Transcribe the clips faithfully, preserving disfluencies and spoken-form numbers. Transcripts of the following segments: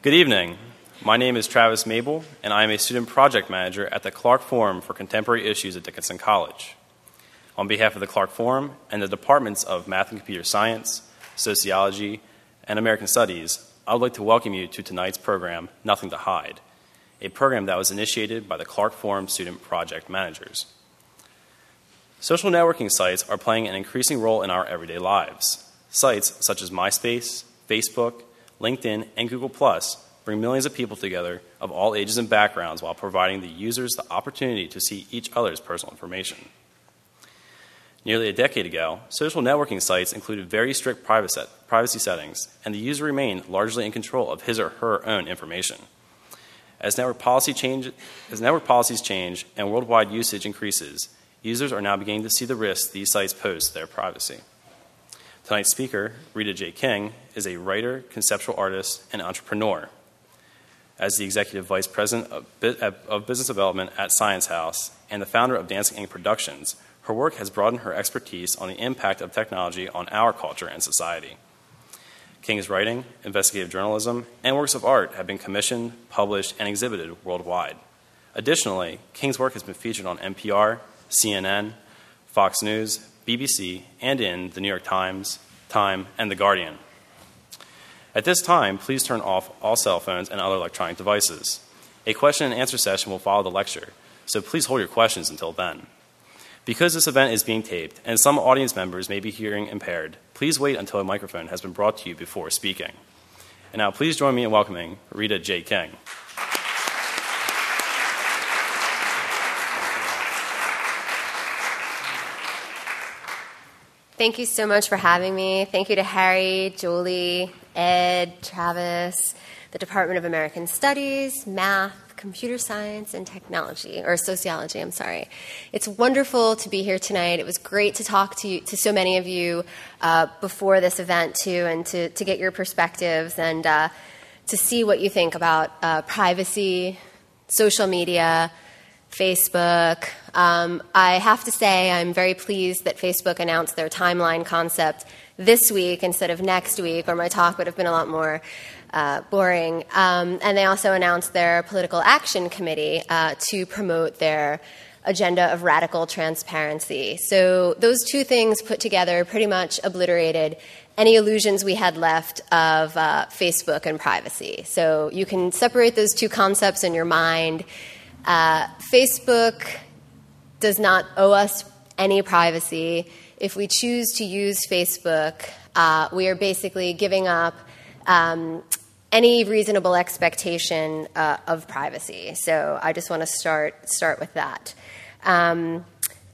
Good evening. My name is Travis Mabel, and I am a student project manager at the Clark Forum for Contemporary Issues at Dickinson College. On behalf of the Clark Forum and the Departments of Math and Computer Science, Sociology, and American Studies, I would like to welcome you to tonight's program, Nothing to Hide, a program that was initiated by the Clark Forum student project managers. Social networking sites are playing an increasing role in our everyday lives. Sites such as MySpace, Facebook, LinkedIn, and Google Plus bring millions of people together of all ages and backgrounds while providing the users the opportunity to see each other's personal information. Nearly a decade ago, social networking sites included very strict privacy settings, and the user remained largely in control of his or her own information. As network, policy change, as network policies change and worldwide usage increases, users are now beginning to see the risks these sites pose to their privacy. Tonight's speaker, Rita J. King, is a writer, conceptual artist, and entrepreneur. As the Executive Vice President of, of Business Development at Science House and the founder of Dancing Ink Productions, her work has broadened her expertise on the impact of technology on our culture and society. King's writing, investigative journalism, and works of art have been commissioned, published, and exhibited worldwide. Additionally, King's work has been featured on N P R, C N N, Fox News, B B C, and in the New York Times, Time, and The Guardian. At this time, please turn off all cell phones and other electronic devices. A question and answer session will follow the lecture, so please hold your questions until then. Because this event is being taped and some audience members may be hearing impaired, please wait until a microphone has been brought to you before speaking. And now please join me in welcoming Rita J. King. Thank you so much for having me. Thank you to Harry, Julie, Ed, Travis, the Department of American Studies, Math, Computer Science, and Technology, or Sociology, I'm sorry. It's wonderful to be here tonight. It was great to talk to you, to so many of you uh, before this event, too, and to, to get your perspectives and uh, to see what you think about uh, privacy, social media, Facebook. Um, I have to say I'm very pleased that Facebook announced their timeline concept this week instead of next week, or my talk would have been a lot more uh, boring. Um, and they also announced their political action committee uh, to promote their agenda of radical transparency. So those two things put together pretty much obliterated any illusions we had left of uh, Facebook and privacy. So you can separate those two concepts in your mind. Uh, Facebook does not owe us any privacy. If we choose to use Facebook, uh, we are basically giving up um, any reasonable expectation uh, of privacy. So I just want to start start with that. Um,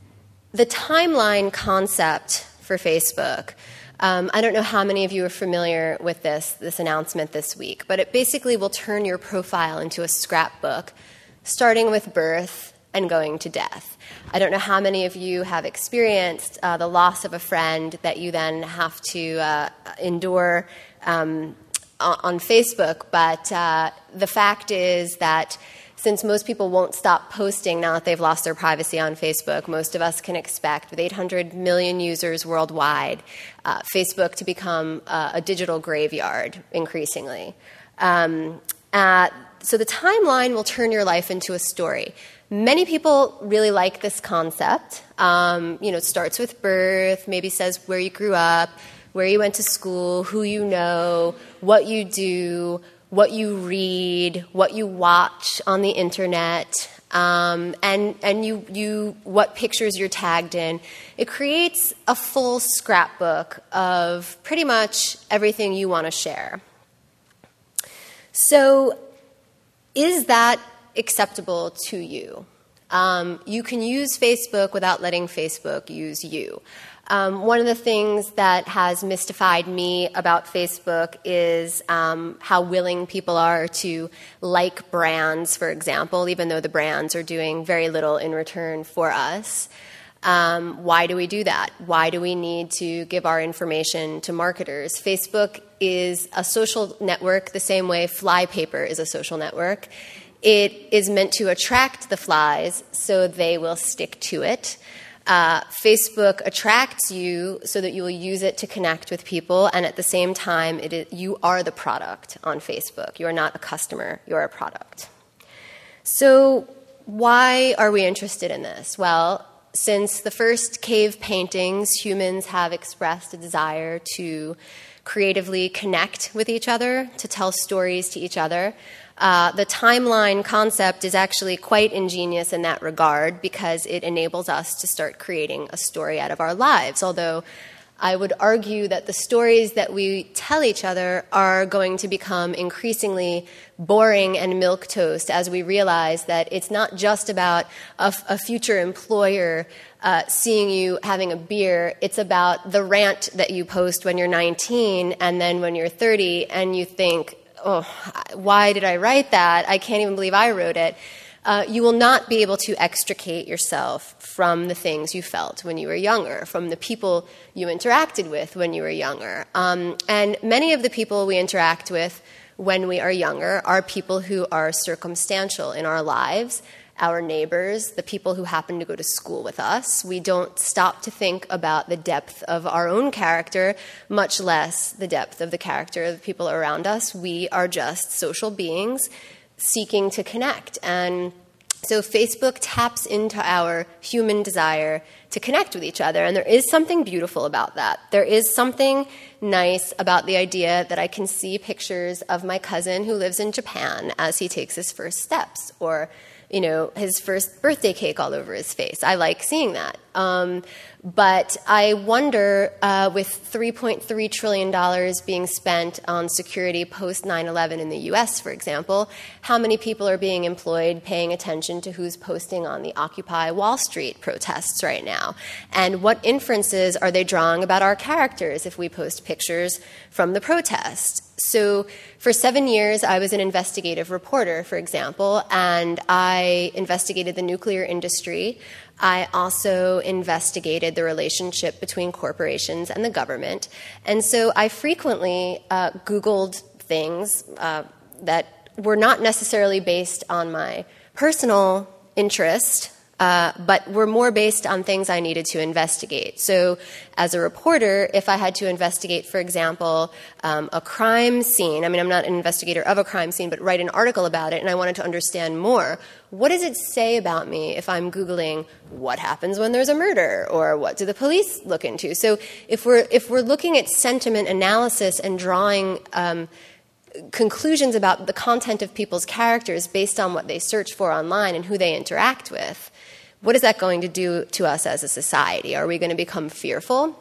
the timeline concept for Facebook, um, I don't know how many of you are familiar with this, this announcement this week, but it basically will turn your profile into a scrapbook, starting with birth and going to death. I don't know how many of you have experienced uh, the loss of a friend that you then have to uh, endure um, on Facebook, but uh, the fact is that since most people won't stop posting now that they've lost their privacy on Facebook, most of us can expect, with eight hundred million users worldwide, uh, Facebook to become uh, a digital graveyard increasingly. Um, uh, So the timeline will turn your life into a story. Many people really like this concept. Um, you know, it starts with birth, maybe says where you grew up, where you went to school, who you know, what you do, what you read, what you watch on the internet, um, and and you you what pictures you're tagged in. It creates a full scrapbook of pretty much everything you want to share. So, is that acceptable to you? Um, you can use Facebook without letting Facebook use you. Um, one of the things that has mystified me about Facebook is um, how willing people are to like brands, for example, even though the brands are doing very little in return for us. Um, why do we do that? Why do we need to give our information to marketers? Facebook is a social network the same way Flypaper is a social network. It is meant to attract the flies so they will stick to it. Uh, Facebook attracts you so that you will use it to connect with people, and at the same time, it is, you are the product on Facebook. You are not a customer, you are a product. So why are we interested in this? Well, since the first cave paintings, humans have expressed a desire to creatively connect with each other, to tell stories to each other. Uh, the timeline concept is actually quite ingenious in that regard because it enables us to start creating a story out of our lives, although I would argue that the stories that we tell each other are going to become increasingly boring and milquetoast as we realize that it's not just about a, a future employer uh, seeing you having a beer. It's about the rant that you post when you're nineteen and then when you're thirty and you think, oh, why did I write that? I can't even believe I wrote it. Uh, you will not be able to extricate yourself from the things you felt when you were younger, from the people you interacted with when you were younger. Um, and many of the people we interact with when we are younger are people who are circumstantial in our lives, our neighbors, the people who happen to go to school with us. We don't stop to think about the depth of our own character, much less the depth of the character of the people around us. We are just social beings seeking to connect. And so Facebook taps into our human desire to connect with each other. And there is something beautiful about that. There is something nice about the idea that I can see pictures of my cousin who lives in Japan as he takes his first steps, or you know, his first birthday cake all over his face. I like seeing that. Um, but I wonder, uh, with three point three trillion dollars being spent on security post nine eleven in the U S, for example, how many people are being employed paying attention to who's posting on the Occupy Wall Street protests right now? And what inferences are they drawing about our characters if we post pictures from the protest? So for seven years, I was an investigative reporter, for example, and I investigated the nuclear industry. I also investigated the relationship between corporations and the government. And so I frequently uh, Googled things uh, that were not necessarily based on my personal interest, Uh, but were more based on things I needed to investigate. So as a reporter, if I had to investigate, for example, um, a crime scene, I mean, I'm not an investigator of a crime scene, but write an article about it, and I wanted to understand more, what does it say about me if I'm Googling what happens when there's a murder, or what do the police look into? So if we're, if we're looking at sentiment analysis and drawing um, conclusions about the content of people's characters based on what they search for online and who they interact with, what is that going to do to us as a society? Are we going to become fearful?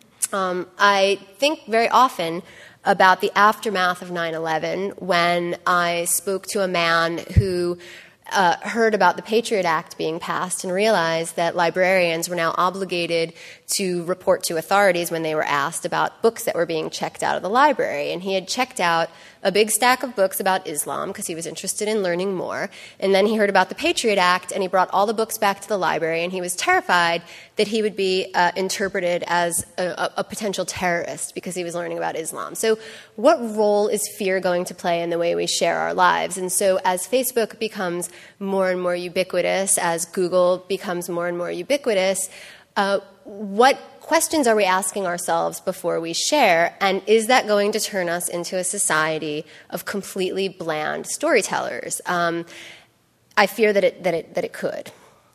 Um, I think very often about the aftermath of nine eleven when I spoke to a man who uh, heard about the Patriot Act being passed and realized that librarians were now obligated to report to authorities when they were asked about books that were being checked out of the library. And he had checked out a big stack of books about Islam because he was interested in learning more. And then he heard about the Patriot Act, and he brought all the books back to the library, and he was terrified that he would be uh, interpreted as a, a potential terrorist because he was learning about Islam. So what role is fear going to play in the way we share our lives? And so as Facebook becomes more and more ubiquitous, as Google becomes more and more ubiquitous, uh, what questions are we asking ourselves before we share, and is that going to turn us into a society of completely bland storytellers? Um, I fear that it, that it, that it could.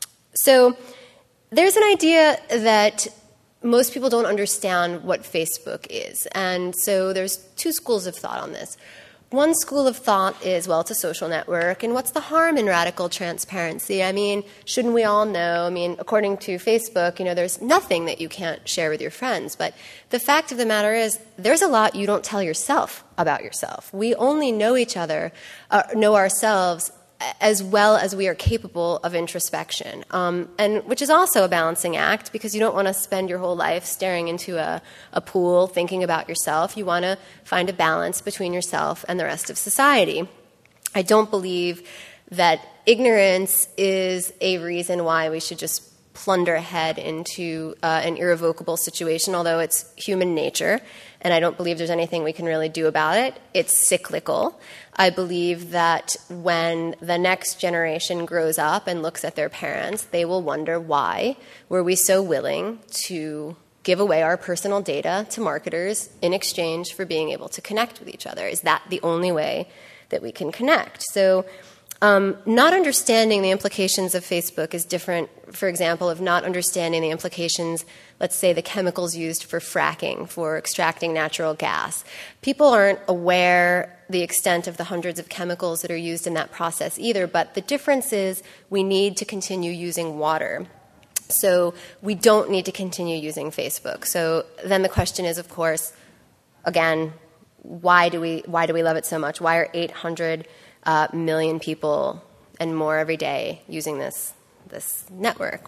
So there's an idea that most people don't understand what Facebook is, and so there's two schools of thought on this. One school of thought is, well, it's a social network, and what's the harm in radical transparency? I mean, shouldn't we all know? I mean, according to Facebook, you know, there's nothing that you can't share with your friends. But the fact of the matter is, there's a lot you don't tell yourself about yourself. We only know each other, uh, know ourselves as well as we are capable of introspection, um, and which is also a balancing act because you don't want to spend your whole life staring into a, a pool thinking about yourself. You want to find a balance between yourself and the rest of society. I don't believe that ignorance is a reason why we should just plunder ahead into uh, an irrevocable situation, although it's human nature. and I don't believe there's anything we can really do about it. It's cyclical. I believe that when the next generation grows up and looks at their parents, they will wonder, why were we so willing to give away our personal data to marketers in exchange for being able to connect with each other? Is that the only way that we can connect? So um, not understanding the implications of Facebook is different, for example, of not understanding the implications, let's say, the chemicals used for fracking, for extracting natural gas. People aren't aware the extent of the hundreds of chemicals that are used in that process either, but the difference is we need to continue using water. So we don't need to continue using Facebook. So then the question is, of course, again, why do we why do we love it so much? Why are eight hundred uh, million people and more every day using this this network?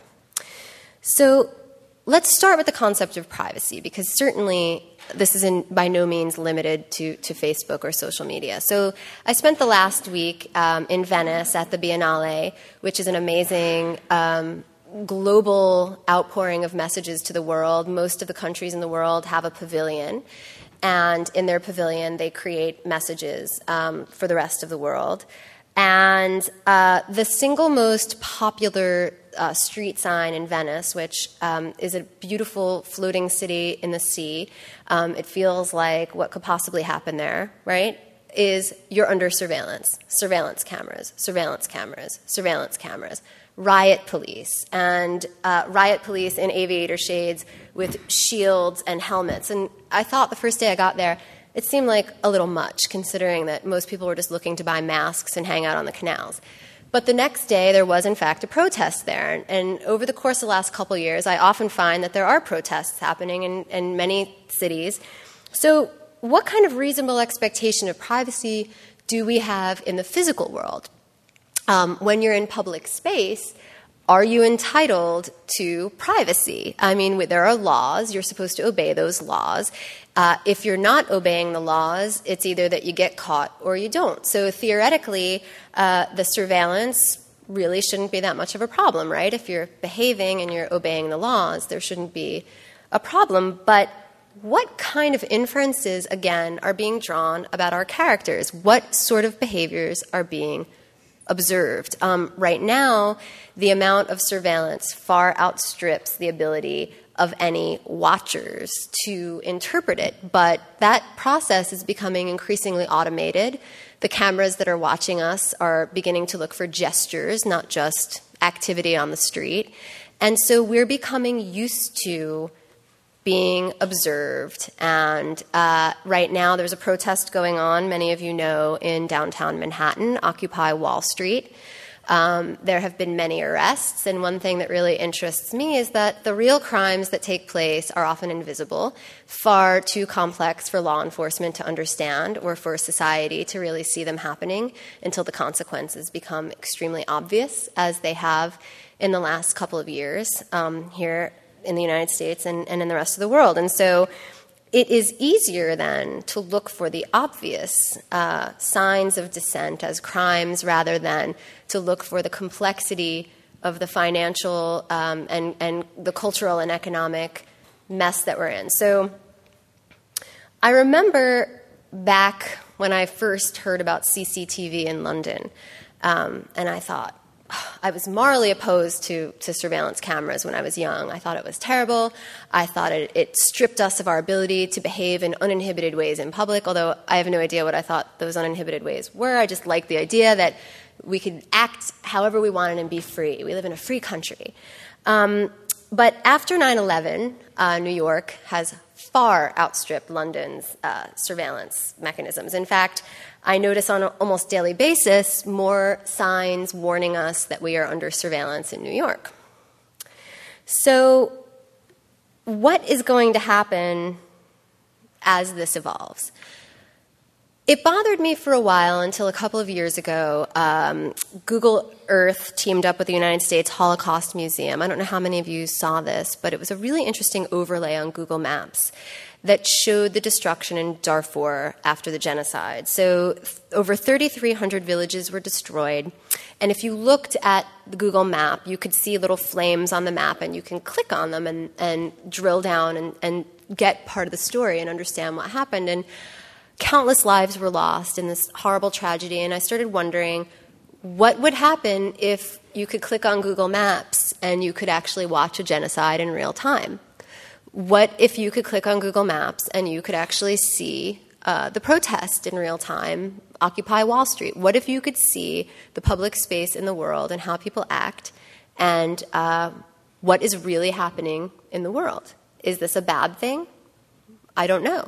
So let's start with the concept of privacy, because certainly this is in, by no means limited to, to Facebook or social media. So I spent the last week um, in Venice at the Biennale, which is an amazing um, global outpouring of messages to the world. Most of the countries in the world have a pavilion, and in their pavilion they create messages um, for the rest of the world. And uh, the single most popular uh, street sign in Venice, which um, is a beautiful floating city in the sea, um, it feels like what could possibly happen there, right, is you're under surveillance. Surveillance cameras, surveillance cameras, surveillance cameras. Riot police, and uh, riot police in aviator shades with shields and helmets. And I thought the first day I got there, it seemed like a little much, considering that most people were just looking to buy masks and hang out on the canals. But the next day, there was, in fact, a protest there. And, and over the course of the last couple of years, I often find that there are protests happening in, in many cities. So what kind of reasonable expectation of privacy do we have in the physical world? Um, when you're in public space, are you entitled to privacy? I mean, there are laws. You're supposed to obey those laws. Uh, if you're not obeying the laws, it's either that you get caught or you don't. So theoretically, uh, the surveillance really shouldn't be that much of a problem, right? If you're behaving and you're obeying the laws, there shouldn't be a problem. But what kind of inferences, again, are being drawn about our characters? What sort of behaviors are being observed? Um, right now, the amount of surveillance far outstrips the ability of any watchers to interpret it. But that process is becoming increasingly automated. The cameras that are watching us are beginning to look for gestures, not just activity on the street. And so we're becoming used to being observed. And uh, right now there's a protest going on, many of you know, in downtown Manhattan, Occupy Wall Street. Um, there have been many arrests, and one thing that really interests me is that the real crimes that take place are often invisible, far too complex for law enforcement to understand or for society to really see them happening until the consequences become extremely obvious, as they have in the last couple of years um, here in the United States and, and in the rest of the world. And so it is easier then to look for the obvious uh, signs of dissent as crimes rather than to look for the complexity of the financial um, and, and the cultural and economic mess that we're in. So I remember back when I first heard about C C T V in London, um, and I thought, I was morally opposed to, to surveillance cameras when I was young. I thought it was terrible. I thought it, it stripped us of our ability to behave in uninhibited ways in public, although I have no idea what I thought those uninhibited ways were. I just liked the idea that we could act however we wanted and be free. We live in a free country. Um, but after nine eleven, uh, New York has far outstripped London's uh, surveillance mechanisms. In fact, I notice on an almost daily basis more signs warning us that we are under surveillance in New York. So what is going to happen as this evolves? It bothered me for a while until a couple of years ago. Um, Google Earth teamed up with the United States Holocaust Museum. I don't know how many of you saw this, but it was a really interesting overlay on Google Maps that showed the destruction in Darfur after the genocide. So th- over thirty-three hundred villages were destroyed. And if you looked at the Google map, you could see little flames on the map, and you can click on them and, and drill down and, and get part of the story and understand what happened. And countless lives were lost in this horrible tragedy, and I started wondering what would happen if you could click on Google Maps and you could actually watch a genocide in real time. What if you could click on Google Maps and you could actually see uh, the protest in real time, Occupy Wall Street? What if you could see the public space in the world and how people act and uh, what is really happening in the world? Is this a bad thing? I don't know.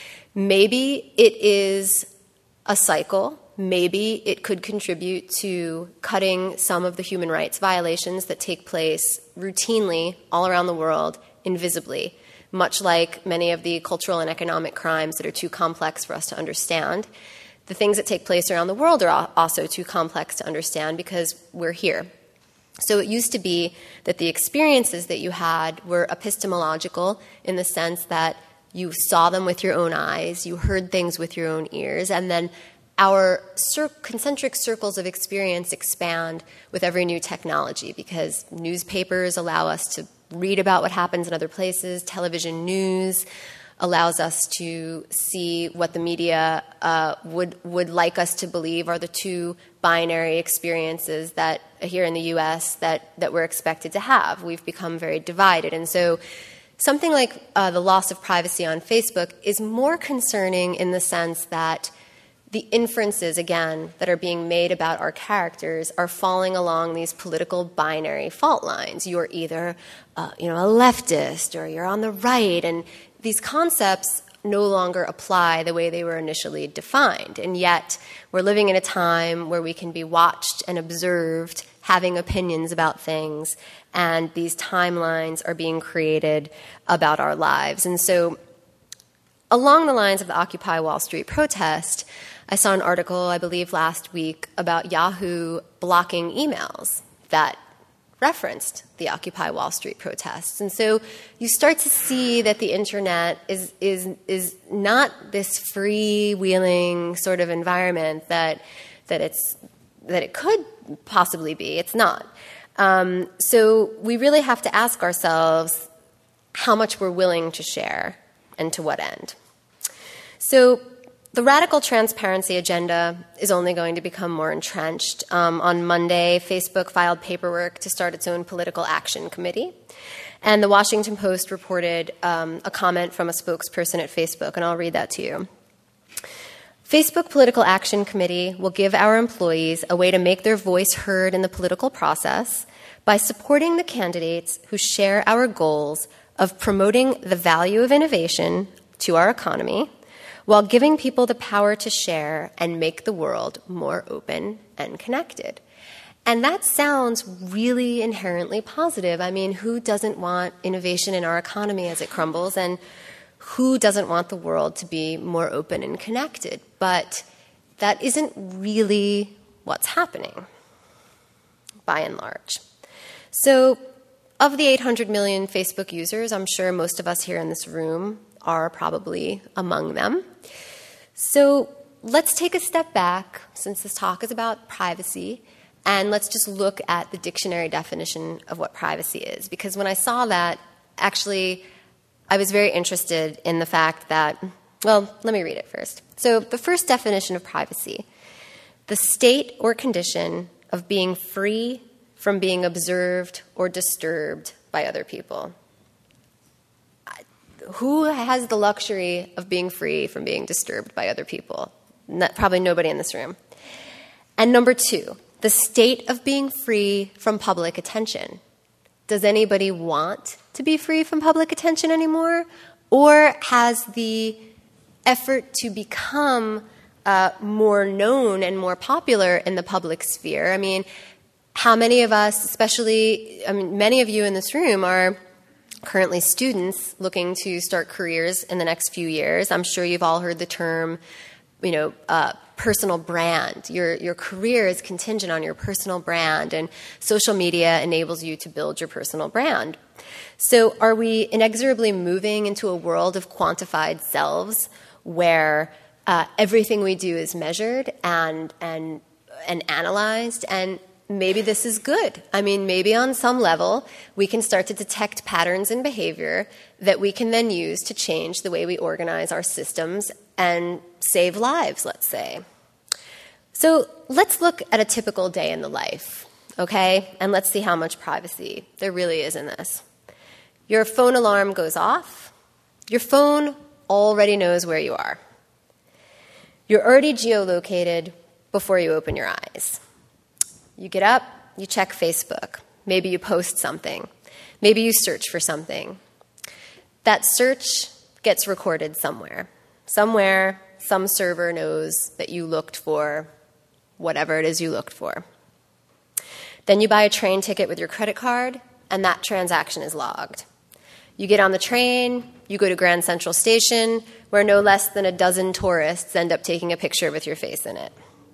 Maybe it is a cycle. Maybe it could contribute to cutting some of the human rights violations that take place routinely all around the world invisibly, much like many of the cultural and economic crimes that are too complex for us to understand. The things that take place around the world are also too complex to understand because we're here. So it used to be that the experiences that you had were epistemological in the sense that you saw them with your own eyes, you heard things with your own ears, and then our cir- concentric circles of experience expand with every new technology because newspapers allow us to read about what happens in other places. Television news allows us to see what the media uh, would would like us to believe are the two binary experiences that here in the U S that, that we're expected to have. We've become very divided. And so something like uh, the loss of privacy on Facebook is more concerning in the sense that the inferences, again, that are being made about our characters are falling along these political binary fault lines. You're either uh, you know, a leftist or you're on the right, and these concepts no longer apply the way they were initially defined. And yet we're living in a time where we can be watched and observed having opinions about things, and these timelines are being created about our lives. And so along the lines of the Occupy Wall Street protest, I saw an article, I believe last week, about Yahoo blocking emails that referenced the Occupy Wall Street protests. And so you start to see that the internet is is is not this freewheeling sort of environment that that it's that it could possibly be. It's not. Um, so we really have to ask ourselves how much we're willing to share and to what end. So the radical transparency agenda is only going to become more entrenched. Um, on Monday, Facebook filed paperwork to start its own political action committee. And the Washington Post reported um, a comment from a spokesperson at Facebook, and I'll read that to you. Facebook Political Action Committee will give our employees a way to make their voice heard in the political process by supporting the candidates who share our goals of promoting the value of innovation to our economy, while giving people the power to share and make the world more open and connected. And that sounds really inherently positive. I mean, who doesn't want innovation in our economy as it crumbles? And who doesn't want the world to be more open and connected? But that isn't really what's happening, by and large. So of the eight hundred million Facebook users, I'm sure most of us here in this room are probably among them. So let's take a step back, since this talk is about privacy, and let's just look at the dictionary definition of what privacy is. Because when I saw that, actually, I was very interested in the fact that, well, let me read it first. So the first definition of privacy, the state or condition of being free from being observed or disturbed by other people. Who has the luxury of being free from being disturbed by other people? Not, probably nobody in this room. And number two, the state of being free from public attention. Does anybody want to be free from public attention anymore? Or has the effort to become uh, more known and more popular in the public sphere? I mean, how many of us, especially, I mean, many of you in this room are currently students looking to start careers in the next few years. I'm sure you've all heard the term, you know, uh, personal brand. Your your career is contingent on your personal brand, and social media enables you to build your personal brand. So are we inexorably moving into a world of quantified selves where uh, everything we do is measured and and and analyzed? And maybe this is good. I mean, maybe on some level, we can start to detect patterns in behavior that we can then use to change the way we organize our systems and save lives, let's say. So let's look at a typical day in the life, okay? And let's see how much privacy there really is in this. Your phone alarm goes off. Your phone already knows where you are. You're already geolocated before you open your eyes. You get up, you check Facebook. Maybe you post something. Maybe you search for something. That search gets recorded somewhere. Somewhere, some server knows that you looked for whatever it is you looked for. Then you buy a train ticket with your credit card, and that transaction is logged. You get on the train, you go to Grand Central Station, where no less than a dozen tourists end up taking a picture with your face in it.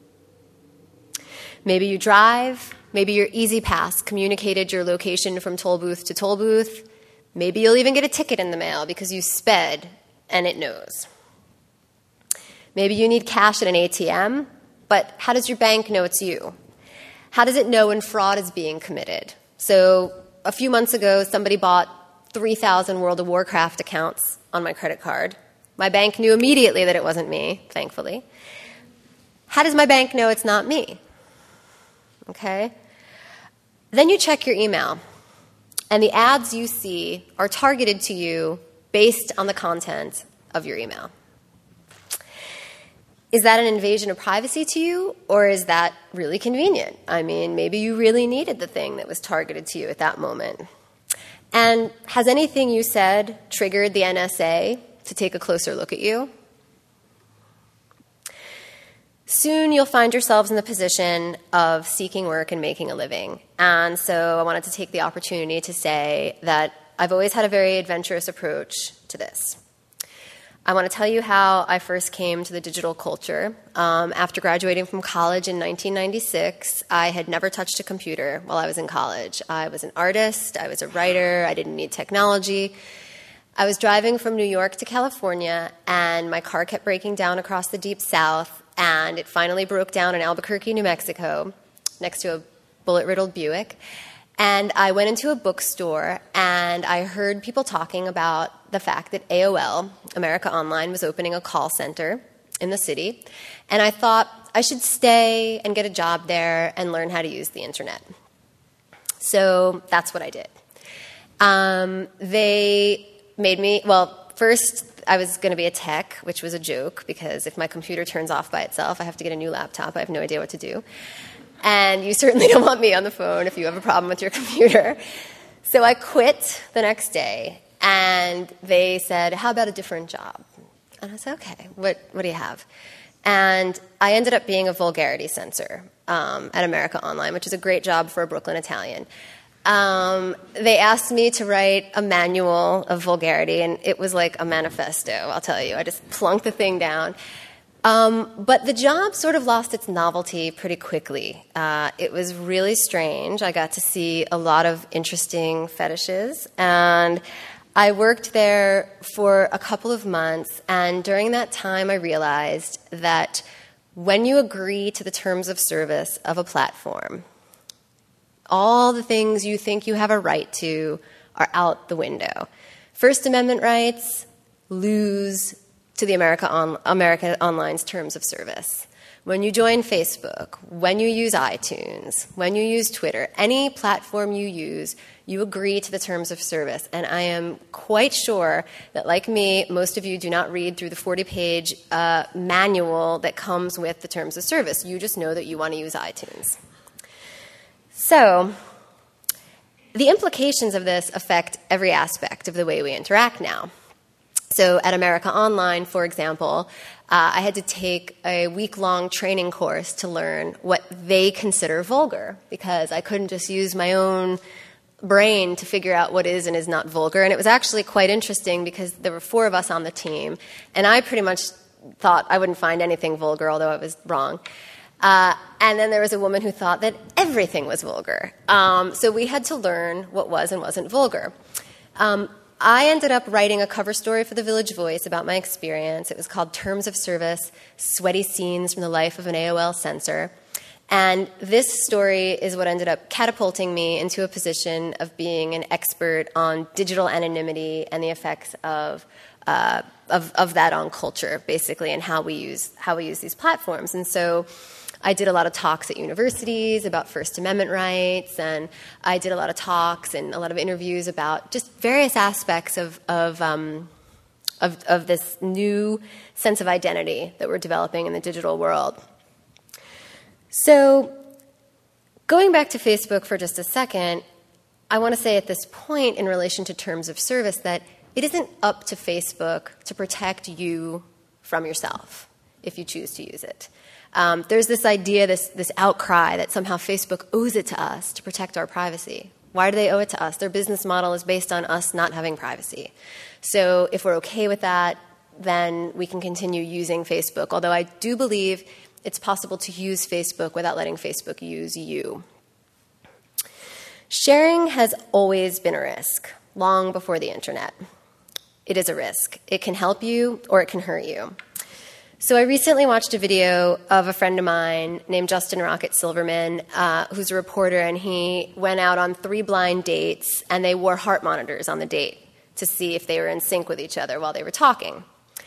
Maybe you drive, maybe your E-ZPass communicated your location from toll booth to toll booth. Maybe you'll even get a ticket in the mail because you sped and it knows. Maybe you need cash at an A T M, but how does your bank know it's you? How does it know when fraud is being committed? So a few months ago, somebody bought three thousand World of Warcraft accounts on my credit card. My bank knew immediately that it wasn't me, thankfully. How does my bank know it's not me? Okay? Then you check your email, and the ads you see are targeted to you based on the content of your email. Is that an invasion of privacy to you, or is that really convenient? I mean, maybe you really needed the thing that was targeted to you at that moment. And has anything you said triggered the N S A to take a closer look at you? Soon you'll find yourselves in the position of seeking work and making a living. And so I wanted to take the opportunity to say that I've always had a very adventurous approach to this. I want to tell you how I first came to the digital culture. Um, after graduating from college in nineteen ninety-six, I had never touched a computer while I was in college. I was an artist, I was a writer, I didn't need technology. I was driving from New York to California, and my car kept breaking down across the Deep South, and it finally broke down in Albuquerque, New Mexico, next to a bullet-riddled Buick. And I went into a bookstore, and I heard people talking about the fact that A O L, America Online, was opening a call center in the city. And I thought I should stay and get a job there and learn how to use the internet. So that's what I did. Um, they made me, well, first I was going to be a tech, which was a joke, because if my computer turns off by itself, I have to get a new laptop. I have no idea what to do. And you certainly don't want me on the phone if you have a problem with your computer. So I quit the next day, and they said, how about a different job? And I said, okay, what, what do you have? And I ended up being a vulgarity censor um, at America Online, which is a great job for a Brooklyn Italian. Um, they asked me to write a manual of vulgarity, and it was like a manifesto, I'll tell you. I just plunked the thing down. Um, but the job sort of lost its novelty pretty quickly. Uh, it was really strange. I got to see a lot of interesting fetishes, and I worked there for a couple of months, and during that time I realized that when you agree to the terms of service of a platform, all the things you think you have a right to are out the window. First Amendment rights lose to the America, on, America Online's terms of service. When you join Facebook, when you use iTunes, when you use Twitter, any platform you use, you agree to the terms of service. And I am quite sure that, like me, most of you do not read through the forty-page uh, manual that comes with the terms of service. You just know that you want to use iTunes. So the implications of this affect every aspect of the way we interact now. So at America Online, for example, uh, I had to take a week-long training course to learn what they consider vulgar, because I couldn't just use my own brain to figure out what is and is not vulgar. And it was actually quite interesting because there were four of us on the team, and I pretty much thought I wouldn't find anything vulgar, although I was wrong. Uh, and then there was a woman who thought that everything was vulgar. Um, so we had to learn what was and wasn't vulgar. Um, I ended up writing a cover story for the Village Voice about my experience. It was called Terms of Service, Sweaty Scenes from the Life of an A O L Censor. And this story is what ended up catapulting me into a position of being an expert on digital anonymity and the effects of uh, of, of that on culture, basically, and how we use how we use these platforms. And so I did a lot of talks at universities about First Amendment rights, and I did a lot of talks and a lot of interviews about just various aspects of of, um, of, of this new sense of identity that we're developing in the digital world. So going back to Facebook for just a second, I want to say at this point in relation to terms of service that it isn't up to Facebook to protect you from yourself if you choose to use it. Um, there's this idea, this, this outcry that somehow Facebook owes it to us to protect our privacy. Why do they owe it to us? Their business model is based on us not having privacy. So if we're okay with that, then we can continue using Facebook, although I do believe it's possible to use Facebook without letting Facebook use you. Sharing has always been a risk, long before the internet. It is a risk. It can help you or it can hurt you. So I recently watched a video of a friend of mine named Justin Rocket Silverman, uh, who's a reporter, and he went out on three blind dates, and they wore heart monitors on the date to see if they were in sync with each other while they were talking.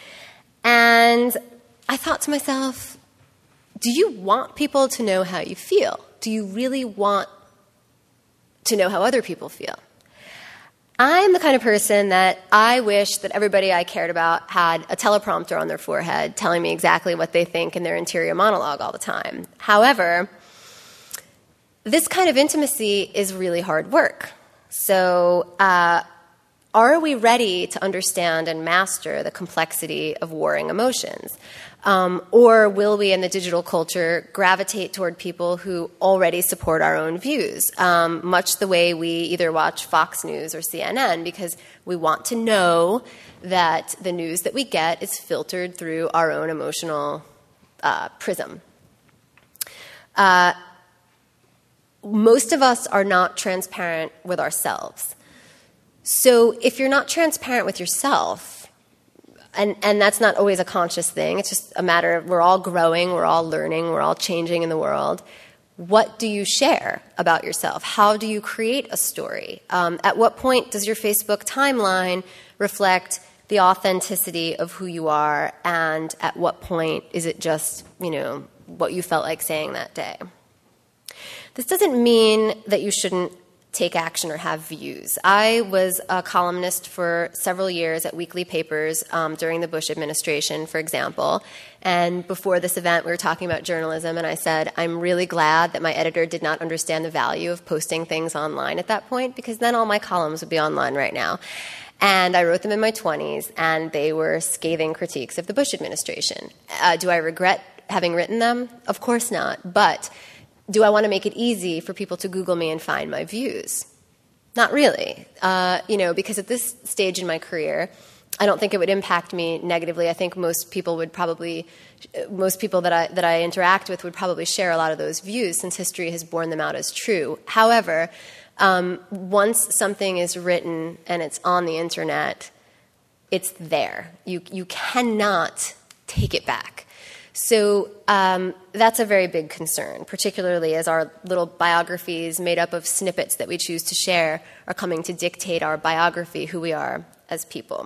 And I thought to myself, do you want people to know how you feel? Do you really want to know how other people feel? I'm the kind of person that I wish that everybody I cared about had a teleprompter on their forehead telling me exactly what they think in their interior monologue all the time. However, this kind of intimacy is really hard work. So uh, are we ready to understand and master the complexity of warring emotions? Um, or will we in the digital culture gravitate toward people who already support our own views, um, much the way we either watch Fox News or C N N, because we want to know that the news that we get is filtered through our own emotional uh, prism. Uh, most of us are not transparent with ourselves. So if you're not transparent with yourself, And, and that's not always a conscious thing. It's just a matter of we're all growing, we're all learning, we're all changing in the world. What do you share about yourself? How do you create a story? Um, at what point does your Facebook timeline reflect the authenticity of who you are? And at what point is it just, you know, what you felt like saying that day? This doesn't mean that you shouldn't take action or have views. I was a columnist for several years at weekly papers um, during the Bush administration, for example. And before this event, we were talking about journalism, and I said, I'm really glad that my editor did not understand the value of posting things online at that point, because then all my columns would be online right now. And I wrote them in my twenties, and they were scathing critiques of the Bush administration. Uh, do I regret having written them? Of course not. But do I want to make it easy for people to Google me and find my views? Not really. Uh, you know, because at this stage in my career, I don't think it would impact me negatively. I think most people would probably, most people that I, that I interact with would probably share a lot of those views since history has borne them out as true. However, um, once something is written and it's on the internet, it's there. You, you cannot take it back. So um, that's a very big concern, particularly as our little biographies made up of snippets that we choose to share are coming to dictate our biography, who we are as people.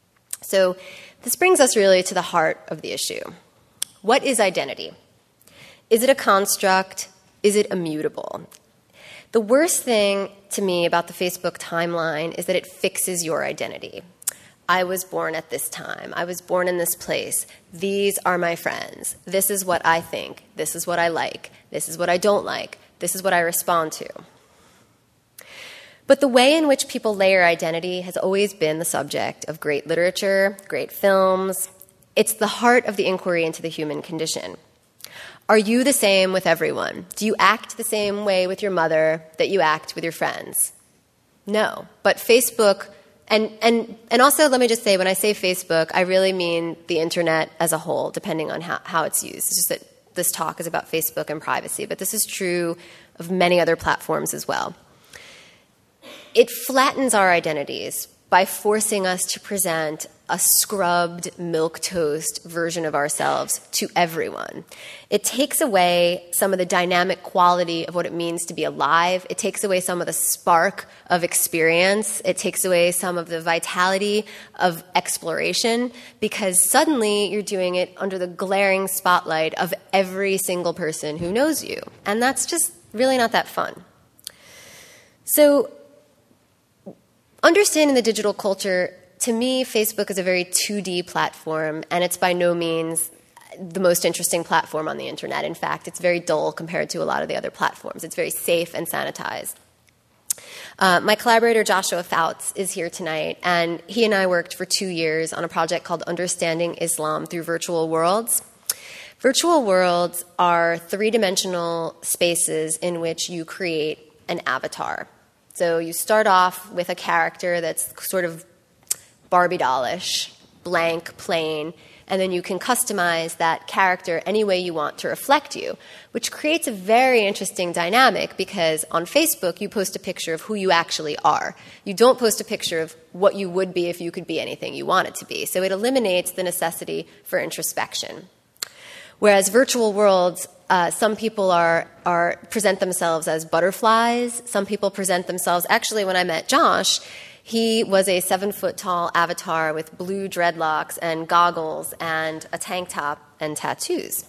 So this brings us really to the heart of the issue. What is identity? Is it a construct? Is it immutable? The worst thing to me about the Facebook timeline is that it fixes your identity. I was born at this time. I was born in this place. These are my friends. This is what I think. This is what I like. This is what I don't like. This is what I respond to. But the way in which people layer identity has always been the subject of great literature, great films. It's the heart of the inquiry into the human condition. Are you the same with everyone? Do you act the same way with your mother that you act with your friends? No. But Facebook... And, and, and also, let me just say, when I say Facebook, I really mean the internet as a whole, depending on how, how it's used. It's just that this talk is about Facebook and privacy, but this is true of many other platforms as well. It flattens our identities by forcing us to present a scrubbed milquetoast version of ourselves to everyone. It takes away some of the dynamic quality of what it means to be alive. It takes away some of the spark of experience. It takes away some of the vitality of exploration, because suddenly you're doing it under the glaring spotlight of every single person who knows you. And that's just really not that fun. So, understanding the digital culture, to me, Facebook is a very two D platform, and it's by no means the most interesting platform on the internet. In fact, it's very dull compared to a lot of the other platforms. It's very safe and sanitized. Uh, my collaborator, Joshua Fouts, is here tonight, and he and I worked for two years on a project called Understanding Islam Through Virtual Worlds. Virtual worlds are three-dimensional spaces in which you create an avatar. So you start off with a character that's sort of Barbie dollish, blank, plain, and then you can customize that character any way you want to reflect you, which creates a very interesting dynamic, because on Facebook you post a picture of who you actually are. You don't post a picture of what you would be if you could be anything you wanted to be. So it eliminates the necessity for introspection. Whereas virtual worlds, uh, some people are, are present themselves as butterflies. Some people present themselves, actually when I met Josh, he was a seven-foot-tall avatar with blue dreadlocks and goggles and a tank top and tattoos.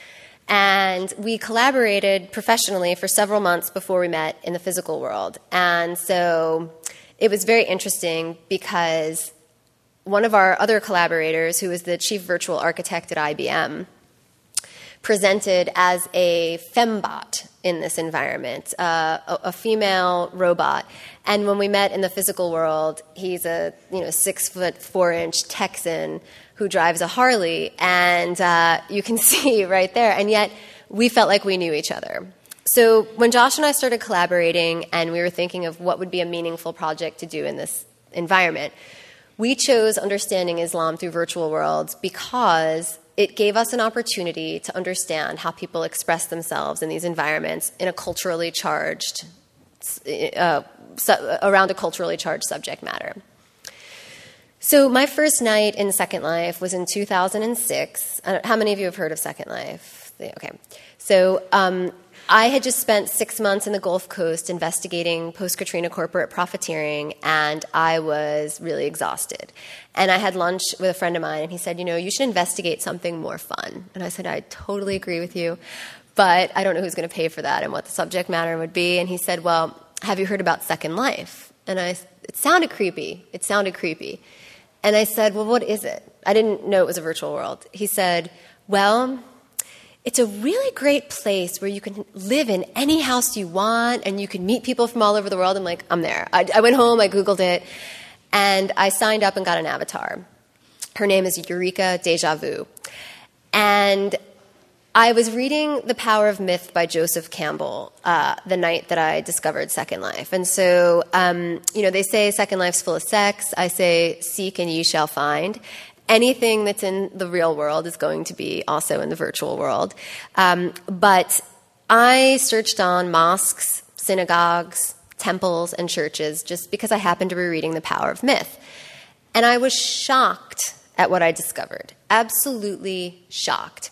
And we collaborated professionally for several months before we met in the physical world. And so it was very interesting, because one of our other collaborators, who was the chief virtual architect at I B M, presented as a fembot in this environment, uh, a, a female robot. And when we met in the physical world, he's a you know six foot four inch Texan who drives a Harley, and uh, you can see right there. And yet we felt like we knew each other. So when Josh and I started collaborating, and we were thinking of what would be a meaningful project to do in this environment, we chose Understanding Islam Through Virtual Worlds because it gave us an opportunity to understand how people express themselves in these environments in a culturally charged, uh, su- around a culturally charged subject matter. So my first night in Second Life was in two thousand six. Uh, how many of you have heard of Second Life? Okay. So um, I had just spent six months in the Gulf Coast investigating post-Katrina corporate profiteering, and I was really exhausted. And I had lunch with a friend of mine, and he said, you know, you should investigate something more fun. And I said, I totally agree with you, but I don't know who's going to pay for that and what the subject matter would be. And he said, well, have you heard about Second Life? And I, it sounded creepy. It sounded creepy. And I said, well, what is it? I didn't know it was a virtual world. He said, well, it's a really great place where you can live in any house you want, and you can meet people from all over the world. I'm like, I'm there. I, I went home, I Googled it, and I signed up and got an avatar. Her name is Eureka Deja Vu. And I was reading The Power of Myth by Joseph Campbell uh, the night that I discovered Second Life. And so, um, you know, they say Second Life's full of sex. I say, seek and ye shall find. Anything that's in the real world is going to be also in the virtual world. Um, but I searched on mosques, synagogues, temples, and churches just because I happened to be reading The Power of Myth. And I was shocked at what I discovered. Absolutely shocked.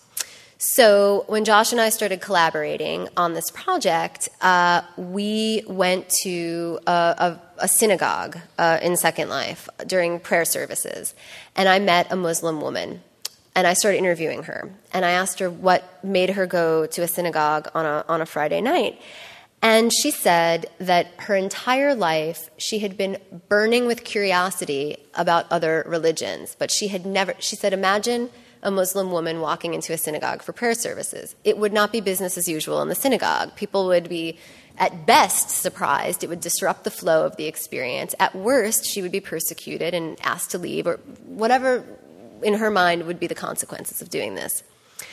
So when Josh and I started collaborating on this project, uh, we went to a, a, a synagogue uh, in Second Life during prayer services, and I met a Muslim woman, and I started interviewing her, and I asked her what made her go to a synagogue on a, on a Friday night. And she said that her entire life she had been burning with curiosity about other religions, but she had never, she said, imagine a Muslim woman walking into a synagogue for prayer services. It would not be business as usual in the synagogue. People would be, at best, surprised. It would disrupt the flow of the experience. At worst, she would be persecuted and asked to leave, or whatever in her mind would be the consequences of doing this.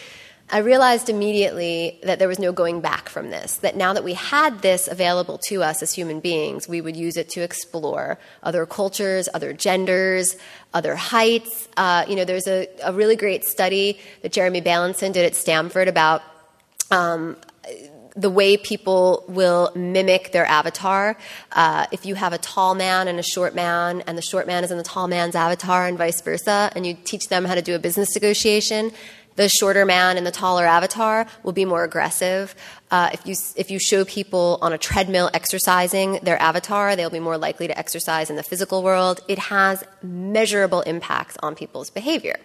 I realized immediately that there was no going back from this, that now that we had this available to us as human beings, we would use it to explore other cultures, other genders, other heights. Uh, you know, there's a, a really great study that Jeremy Bailenson did at Stanford about um, the way people will mimic their avatar. Uh, if you have a tall man and a short man, and the short man is in the tall man's avatar and vice versa, and you teach them how to do a business negotiation, the shorter man in the taller avatar will be more aggressive. Uh, if you if you show people on a treadmill exercising their avatar, they'll be more likely to exercise in the physical world. It has measurable impacts on people's behavior.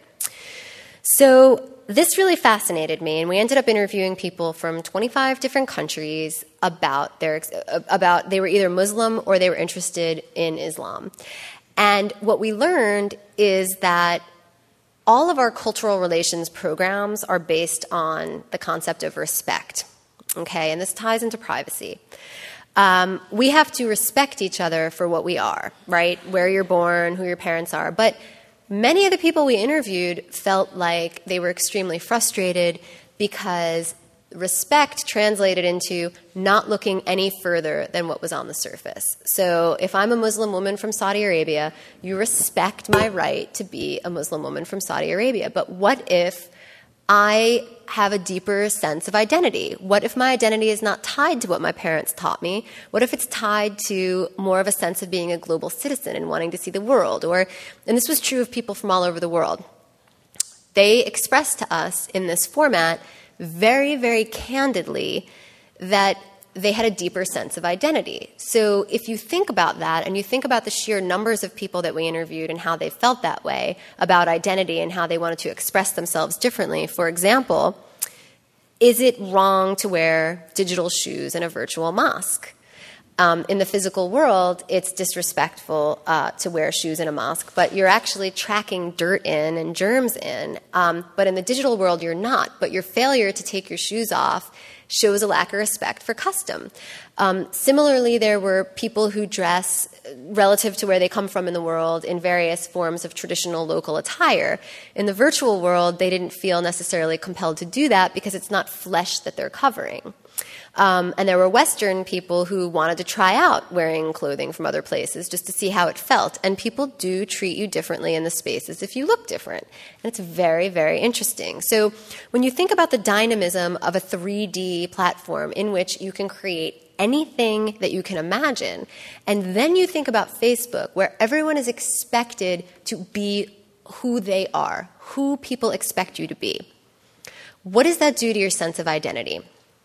So this really fascinated me, and we ended up interviewing people from twenty-five different countries about their about they were either Muslim or they were interested in Islam. And what we learned is that all of our cultural relations programs are based on the concept of respect, okay? And this ties into privacy. Um, we have to respect each other for what we are, right? Where you're born, who your parents are. But many of the people we interviewed felt like they were extremely frustrated because respect translated into not looking any further than what was on the surface. So if I'm a Muslim woman from Saudi Arabia, you respect my right to be a Muslim woman from Saudi Arabia. But what if I have a deeper sense of identity? What if my identity is not tied to what my parents taught me? What if it's tied to more of a sense of being a global citizen and wanting to see the world? Or, and this was true of people from all over the world. They expressed to us in this format very, very candidly that they had a deeper sense of identity. So if you think about that and you think about the sheer numbers of people that we interviewed and how they felt that way about identity and how they wanted to express themselves differently, for example, is it wrong to wear digital shoes in a virtual mosque? Um, in the physical world, it's disrespectful uh, to wear shoes in a mosque, but you're actually tracking dirt in and germs in. Um, but in the digital world, you're not. But your failure to take your shoes off shows a lack of respect for custom. Um, similarly, there were people who dress relative to where they come from in the world in various forms of traditional local attire. In the virtual world, they didn't feel necessarily compelled to do that because it's not flesh that they're covering. Um, and there were Western people who wanted to try out wearing clothing from other places just to see how it felt. And people do treat you differently in the spaces if you look different. And it's very, very interesting. So when you think about the dynamism of a three D platform in which you can create anything that you can imagine, and then you think about Facebook, where everyone is expected to be who they are, who people expect you to be, what does that do to your sense of identity?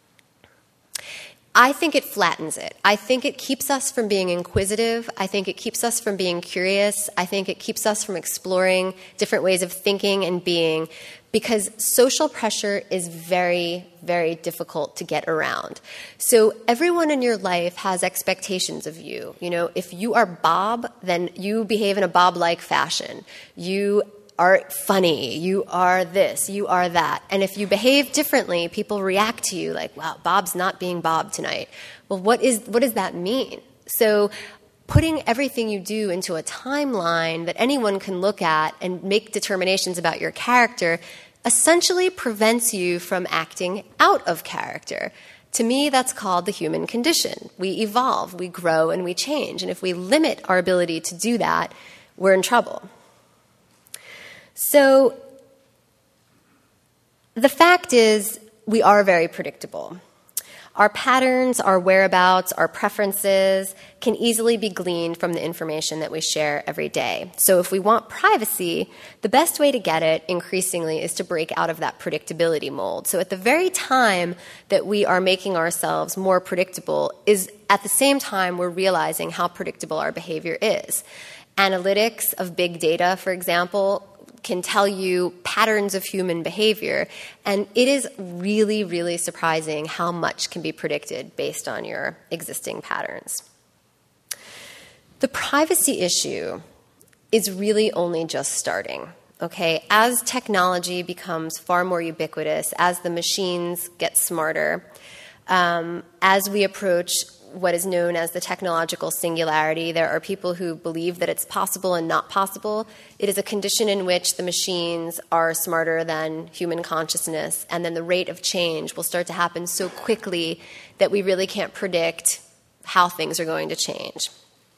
I think it flattens it. I think it keeps us from being inquisitive. I think it keeps us from being curious. I think it keeps us from exploring different ways of thinking and being, because social pressure is very, very difficult to get around. So everyone in your life has expectations of you. You know, if you are Bob, then you behave in a Bob-like fashion. You are funny, you are this, you are that. And if you behave differently, people react to you like, wow, Bob's not being Bob tonight. Well, what is what does that mean? So putting everything you do into a timeline that anyone can look at and make determinations about your character essentially prevents you from acting out of character. To me, that's called the human condition. We evolve, we grow, and we change. And if we limit our ability to do that, we're in trouble. So the fact is, we are very predictable. Our patterns, our whereabouts, our preferences can easily be gleaned from the information that we share every day. So if we want privacy, the best way to get it increasingly is to break out of that predictability mold. So at the very time that we are making ourselves more predictable is at the same time we're realizing how predictable our behavior is. Analytics of big data, for example, can tell you patterns of human behavior, and it is really, really surprising how much can be predicted based on your existing patterns. The privacy issue is really only just starting, okay? As technology becomes far more ubiquitous, as the machines get smarter, um, as we approach what is known as the technological singularity. There are people who believe that it's possible and not possible. It is a condition in which the machines are smarter than human consciousness, and then the rate of change will start to happen so quickly that we really can't predict how things are going to change.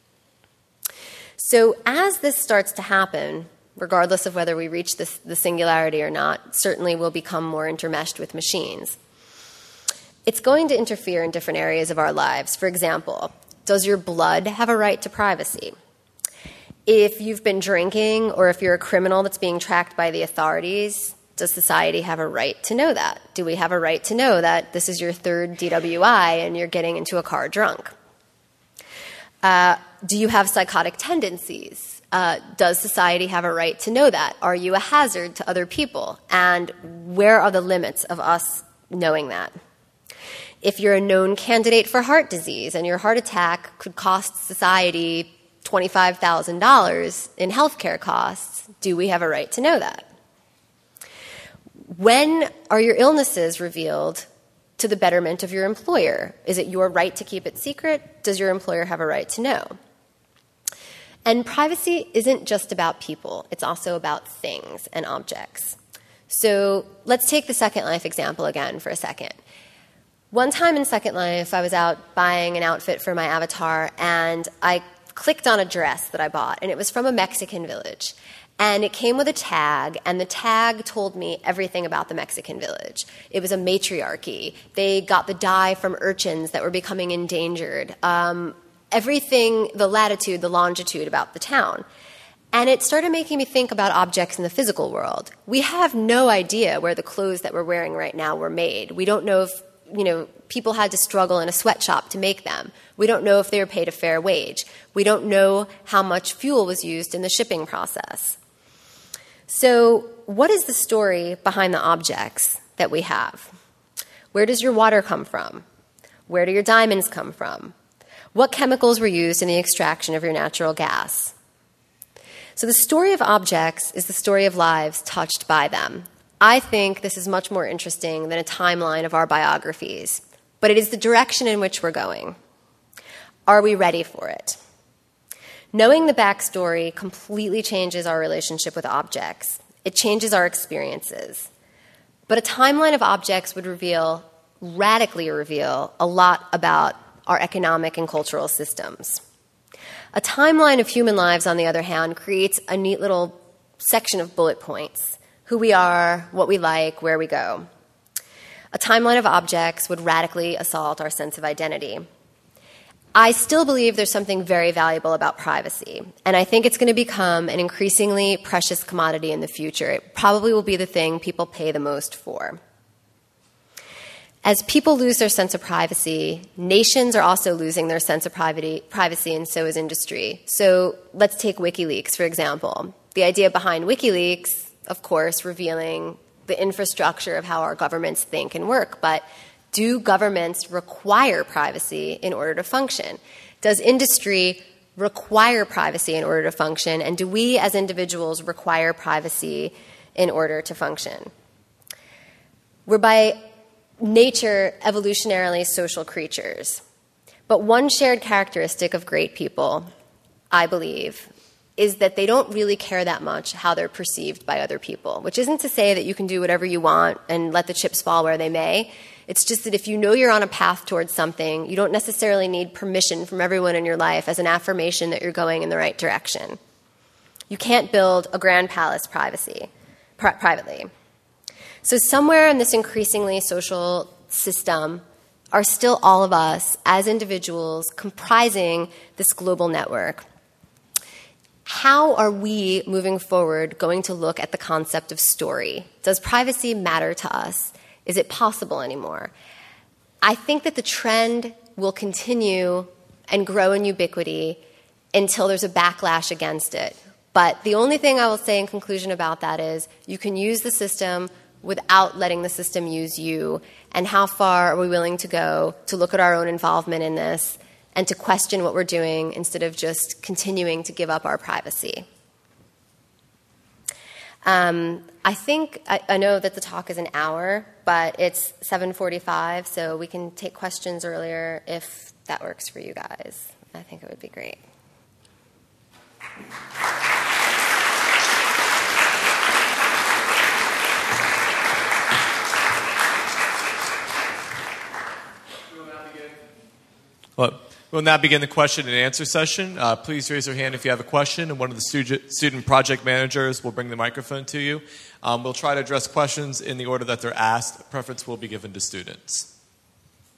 So as this starts to happen, regardless of whether we reach this, the singularity or not, certainly we'll become more intermeshed with machines. it's going to interfere in different areas of our lives. For example, does your blood have a right to privacy? If you've been drinking or if you're a criminal that's being tracked by the authorities, does society have a right to know that? Do we have a right to know that this is your third D W I and you're getting into a car drunk? Uh, do you have psychotic tendencies? Uh, does society have a right to know that? Are you a hazard to other people? And where are the limits of us knowing that? If you're a known candidate for heart disease and your heart attack could cost society twenty-five thousand dollars in healthcare costs, do we have a right to know that? When are your illnesses revealed to the betterment of your employer? Is it your right to keep it secret? Does your employer have a right to know? And privacy isn't just about people. It's also about things and objects. So let's take the Second Life example again for a second. One time in Second Life, I was out buying an outfit for my avatar, and I clicked on a dress that I bought, and it was from a Mexican village. And it came with a tag, and the tag told me everything about the Mexican village. It was a matriarchy. They got the dye from urchins that were becoming endangered. Um, everything, the latitude, the longitude about the town. And it started making me think about objects in the physical world. We have no idea where the clothes that we're wearing right now were made. We don't know if, you know, people had to struggle in a sweatshop to make them. We don't know if they were paid a fair wage. We don't know how much fuel was used in the shipping process. So what is the story behind the objects that we have? Where does your water come from? Where do your diamonds come from? What chemicals were used in the extraction of your natural gas? So the story of objects is the story of lives touched by them. I think this is much more interesting than a timeline of our biographies, but it is the direction in which we're going. Are we ready for it? Knowing the backstory completely changes our relationship with objects. It changes our experiences. But a timeline of objects would reveal, radically reveal, a lot about our economic and cultural systems. A timeline of human lives, on the other hand, creates a neat little section of bullet points. Who we are, what we like, where we go. A timeline of objects would radically assault our sense of identity. I still believe there's something very valuable about privacy, and I think it's going to become an increasingly precious commodity in the future. It probably will be the thing people pay the most for. As people lose their sense of privacy, nations are also losing their sense of privacy, and so is industry. So let's take WikiLeaks, for example. The idea behind WikiLeaks, of course, revealing the infrastructure of how our governments think and work, but do governments require privacy in order to function? Does industry require privacy in order to function? And do we as individuals require privacy in order to function? We're by nature evolutionarily social creatures. But one shared characteristic of great people, I believe, is that they don't really care that much how they're perceived by other people, which isn't to say that you can do whatever you want and let the chips fall where they may. It's just that if you know you're on a path towards something, you don't necessarily need permission from everyone in your life as an affirmation that you're going in the right direction. You can't build a grand palace privacy, pri- privately. So somewhere in this increasingly social system are still all of us as individuals comprising this global network. How are we, moving forward, going to look at the concept of story? Does privacy matter to us? Is it possible anymore? I think that the trend will continue and grow in ubiquity until there's a backlash against it. But the only thing I will say in conclusion about that is you can use the system without letting the system use you. And how far are we willing to go to look at our own involvement in this and to question what we're doing instead of just continuing to give up our privacy? Um, I think, I, I know that the talk is an hour, but it's seven forty-five, so we can take questions earlier if that works for you guys. I think it would be great. Well, we'll now begin the question and answer session. Uh, please raise your hand if you have a question, and one of the student, student project managers will bring the microphone to you. Um, we'll try to address questions in the order that they're asked. Preference will be given to students.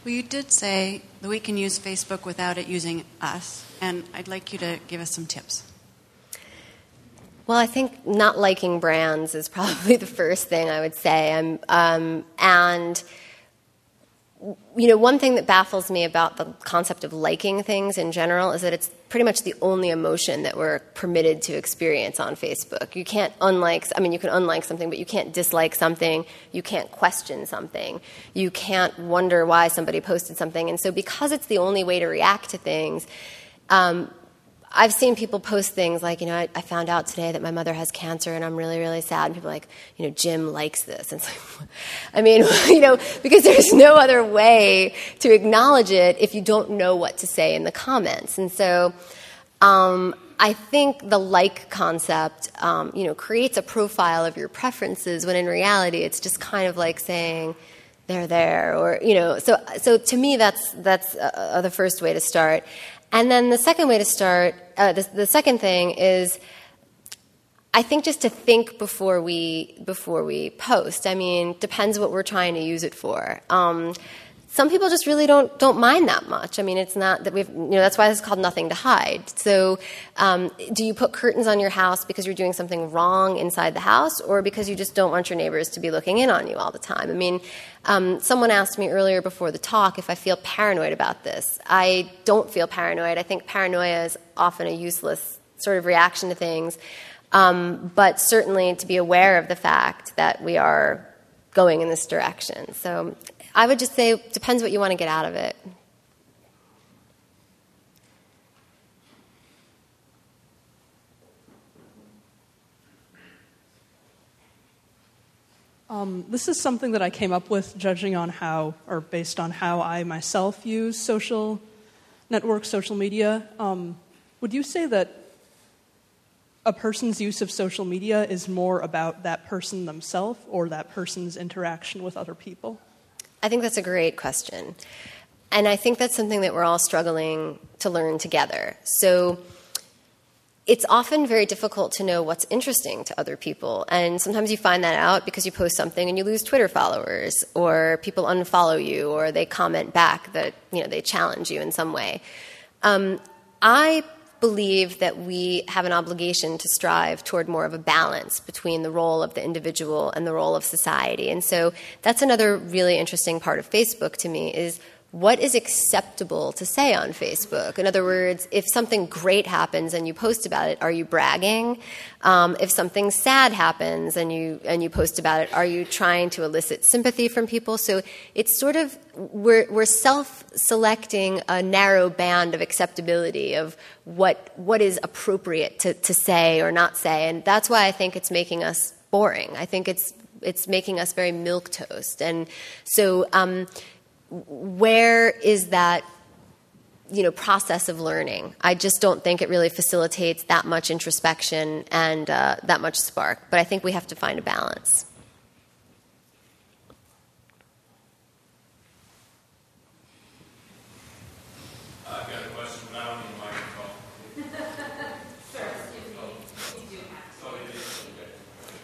Well, you did say that we can use Facebook without it using us, and I'd like you to give us some tips. Well, I think not liking brands is probably the first thing I would say. I'm, um, and, you know, one thing that baffles me about the concept of liking things in general is that it's pretty much the only emotion that we're permitted to experience on Facebook. You can't unlike, I mean, you can unlike something, but you can't dislike something. You can't question something. You can't wonder why somebody posted something. And so because it's the only way to react to things, um, I've seen people post things like, you know, I, I found out today that my mother has cancer and I'm really, really sad. And people are like, you know, Jim likes this. And it's like, I mean, you know, because there's no other way to acknowledge it if you don't know what to say in the comments. And so um, I think the like concept, um, you know, creates a profile of your preferences when in reality it's just kind of like saying, they're there, or, you know, so so to me that's, that's uh, the first way to start. And then the second way to start, uh, the, the second thing is, I think just to think before we before we post. I mean, depends what we're trying to use it for. Um, some people just really don't don't mind that much. I mean, it's not that we've, you know, that's why it's called nothing to hide. So, um, do you put curtains on your house because you're doing something wrong inside the house, or because you just don't want your neighbors to be looking in on you all the time? I mean, um, someone asked me earlier before the talk if I feel paranoid about this. I don't feel paranoid. I think paranoia is often a useless sort of reaction to things, um, but certainly to be aware of the fact that we are going in this direction. So I would just say it depends what you want to get out of it. Um, this is something that I came up with judging on how, or based on how I myself use social networks, social media. Um, would you say that a person's use of social media is more about that person themselves or that person's interaction with other people? I think that's a great question. And I think that's something that we're all struggling to learn together. So it's often very difficult to know what's interesting to other people. And sometimes you find that out because you post something and you lose Twitter followers, or people unfollow you, or they comment back that, you know, they challenge you in some way. Um, I believe that we have an obligation to strive toward more of a balance between the role of the individual and the role of society. And so that's another really interesting part of Facebook to me, is what is acceptable to say on Facebook? In other words, if something great happens and you post about it, are you bragging? Um, if something sad happens and you and you post about it, are you trying to elicit sympathy from people? So it's sort of, we're, we're self-selecting a narrow band of acceptability of what what is appropriate to, to say or not say. And that's why I think it's making us boring. I think it's it's making us very milquetoast. And so um, where is that, you know, process of learning? I just don't think it really facilitates that much introspection and uh, that much spark. But I think we have to find a balance. I've got a question, but I don't need a microphone. Sir, excuse me. You do have to. Oh, it is. Okay.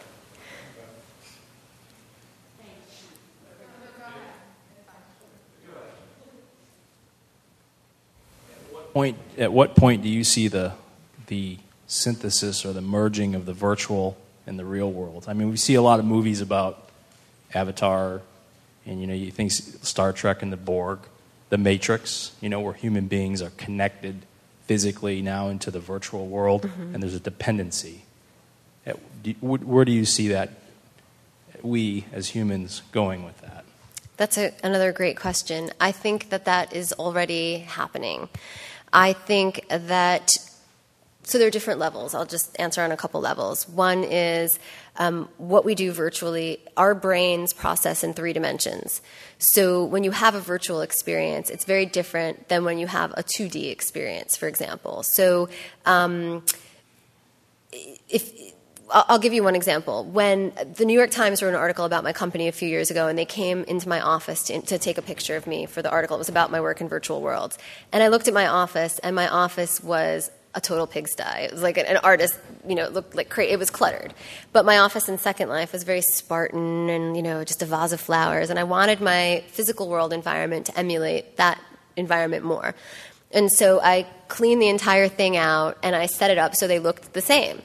Point, at what point do you see the the synthesis or the merging of the virtual and the real world? I mean, we see a lot of movies about Avatar, and you know, you think Star Trek and the Borg, the Matrix, you know, where human beings are connected physically now into the virtual world, mm-hmm. and there's a dependency. At, do, where do you see that, we as humans, going with that? That's a, another great question. I think that that is already happening. I think that, so there are different levels. I'll just answer on a couple levels. One is um, what we do virtually, our brains process in three dimensions. So when you have a virtual experience, it's very different than when you have a two D experience, for example. So um, if... I'll give you one example. When the New York Times wrote an article about my company a few years ago, and they came into my office to, to take a picture of me for the article. It was about my work in virtual worlds. And I looked at my office, and my office was a total pigsty. It was like an, an artist, you know, it looked like cra- it was cluttered. But my office in Second Life was very Spartan and, you know, just a vase of flowers. And I wanted my physical world environment to emulate that environment more. And so I cleaned the entire thing out and I set it up so they looked the same.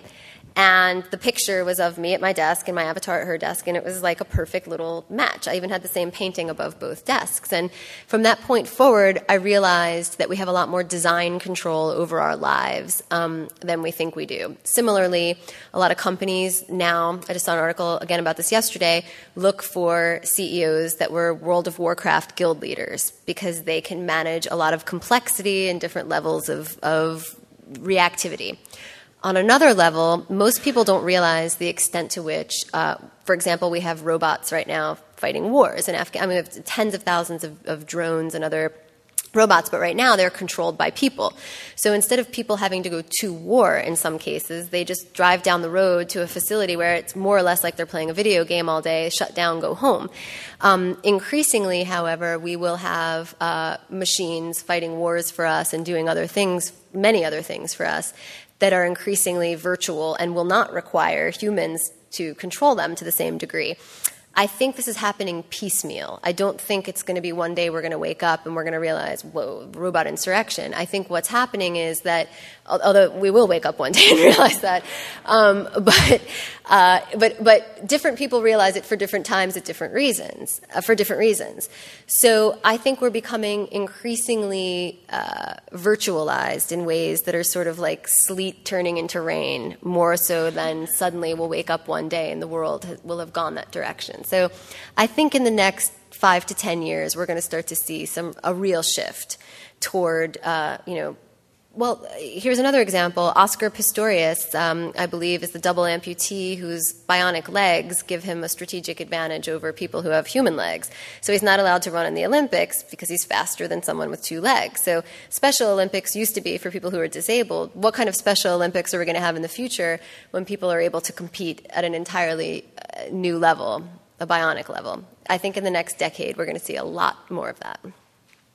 And the picture was of me at my desk and my avatar at her desk, and it was like a perfect little match. I even had the same painting above both desks. And from that point forward, I realized that we have a lot more design control over our lives um, than we think we do. Similarly, a lot of companies now, I just saw an article again about this yesterday, look for C E Os that were World of Warcraft guild leaders because they can manage a lot of complexity and different levels of, of reactivity. On another level, most people don't realize the extent to which, uh, for example, we have robots right now fighting wars in Afghanistan. I mean, we have tens of thousands of, of drones and other robots, but right now they're controlled by people. So instead of people having to go to war in some cases, they just drive down the road to a facility where it's more or less like they're playing a video game all day, shut down, go home. Um, increasingly, however, we will have uh, machines fighting wars for us and doing other things, many other things for us, that are increasingly virtual and will not require humans to control them to the same degree. I think this is happening piecemeal. I don't think it's going to be one day we're going to wake up and we're going to realize, whoa, robot insurrection. I think what's happening is that, although we will wake up one day and realize that, um, but, uh, but, but different people realize it for different times at different reasons, uh, for different reasons. So I think we're becoming increasingly uh, virtualized in ways that are sort of like sleet turning into rain, more so than suddenly we'll wake up one day and the world has, will have gone that direction. So I think in the next five to ten years, we're going to start to see some a real shift toward, uh, you know, well, here's another example. Oscar Pistorius, um, I believe, is the double amputee whose bionic legs give him a strategic advantage over people who have human legs. So he's not allowed to run in the Olympics because he's faster than someone with two legs. So Special Olympics used to be for people who are disabled. What kind of Special Olympics are we going to have in the future when people are able to compete at an entirely uh, new level, a bionic level? I think in the next decade we're going to see a lot more of that. Um,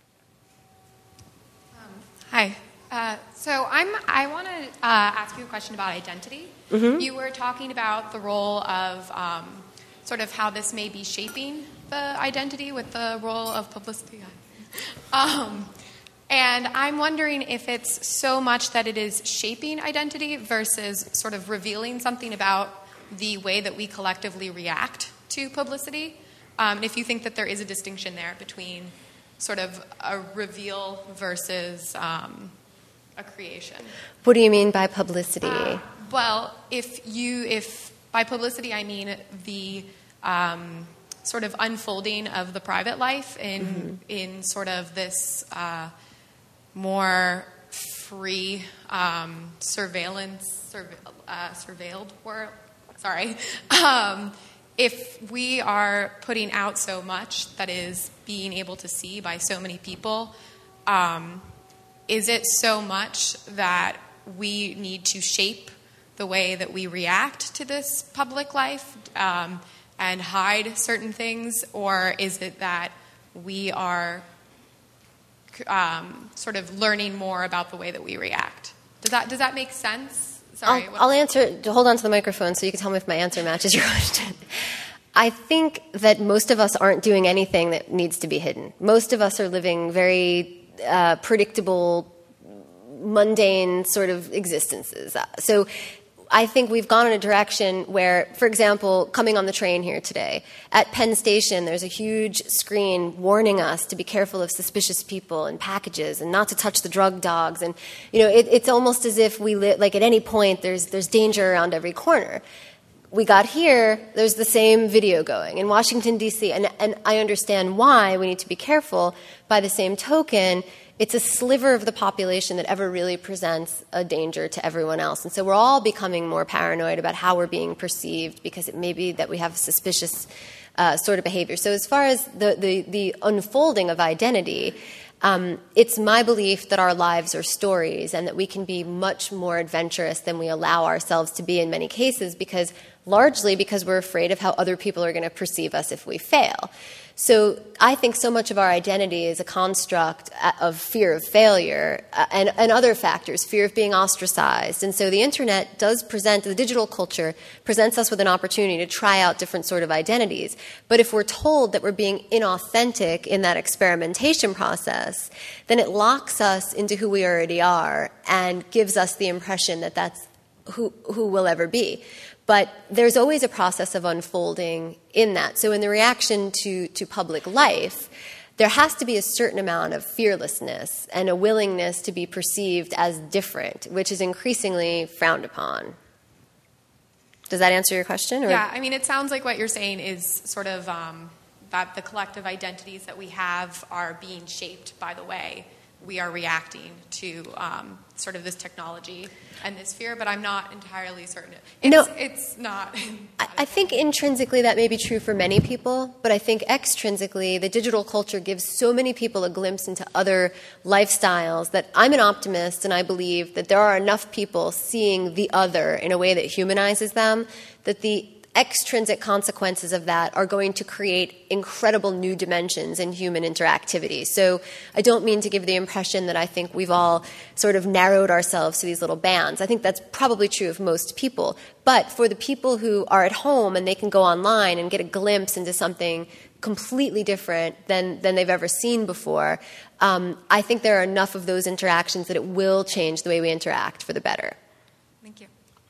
hi. Uh, so I'm, I want to uh, ask you a question about identity. Mm-hmm. You were talking about the role of um, sort of how this may be shaping the identity with the role of publicity. Um, and I'm wondering if it's so much that it is shaping identity versus sort of revealing something about the way that we collectively react to publicity. Um, and if you think that there is a distinction there between sort of a reveal versus um, a creation. What do you mean by publicity? Uh, well, if you, if by publicity I mean the um, sort of unfolding of the private life in mm-hmm. in sort of this uh, more free um, surveillance, surve- uh, surveilled world. Sorry. Um, if we are putting out so much that is being able to see by so many people. Um, Is it so much that we need to shape the way that we react to this public life um, and hide certain things? Or is it that we are um, sort of learning more about the way that we react? Does that, does that make sense? Sorry. I'll, I'll answer. Hold on to the microphone so you can tell me if my answer matches your question. I think that most of us aren't doing anything that needs to be hidden. Most of us are living very Uh, predictable, mundane sort of existences. Uh, so I think we've gone in a direction where, for example, coming on the train here today, at Penn Station there's a huge screen warning us to be careful of suspicious people and packages and not to touch the drug dogs. And, you know, it, it's almost as if we live, like at any point there's there's danger around every corner. We got here, there's the same video going in Washington, D C, and, and I understand why we need to be careful. By the same token, it's a sliver of the population that ever really presents a danger to everyone else. And so we're all becoming more paranoid about how we're being perceived because it may be that we have suspicious uh, sort of behavior. So as far as the, the, the unfolding of identity, Um, it's my belief that our lives are stories and that we can be much more adventurous than we allow ourselves to be in many cases because largely because we're afraid of how other people are going to perceive us if we fail. So I think so much of our identity is a construct of fear of failure uh, and, and other factors, fear of being ostracized. And so the internet does present, the digital culture presents us with an opportunity to try out different sort of identities. But if we're told that we're being inauthentic in that experimentation process, then it locks us into who we already are and gives us the impression that that's who, who we'll ever be. But there's always a process of unfolding in that. So in the reaction to, to public life, there has to be a certain amount of fearlessness and a willingness to be perceived as different, which is increasingly frowned upon. Does that answer your question? Or? Yeah, I mean, it sounds like what you're saying is sort of um, that the collective identities that we have are being shaped by the way we are reacting to um, sort of this technology and this fear, but I'm not entirely certain. It's, no, it's not. I, I think intrinsically that may be true for many people, but I think extrinsically the digital culture gives so many people a glimpse into other lifestyles that I'm an optimist and I believe that there are enough people seeing the other in a way that humanizes them that the extrinsic consequences of that are going to create incredible new dimensions in human interactivity. So I don't mean to give the impression that I think we've all sort of narrowed ourselves to these little bands. I think that's probably true of most people. But for the people who are at home and they can go online and get a glimpse into something completely different than, than they've ever seen before, um, I think there are enough of those interactions that it will change the way we interact for the better. Thank you.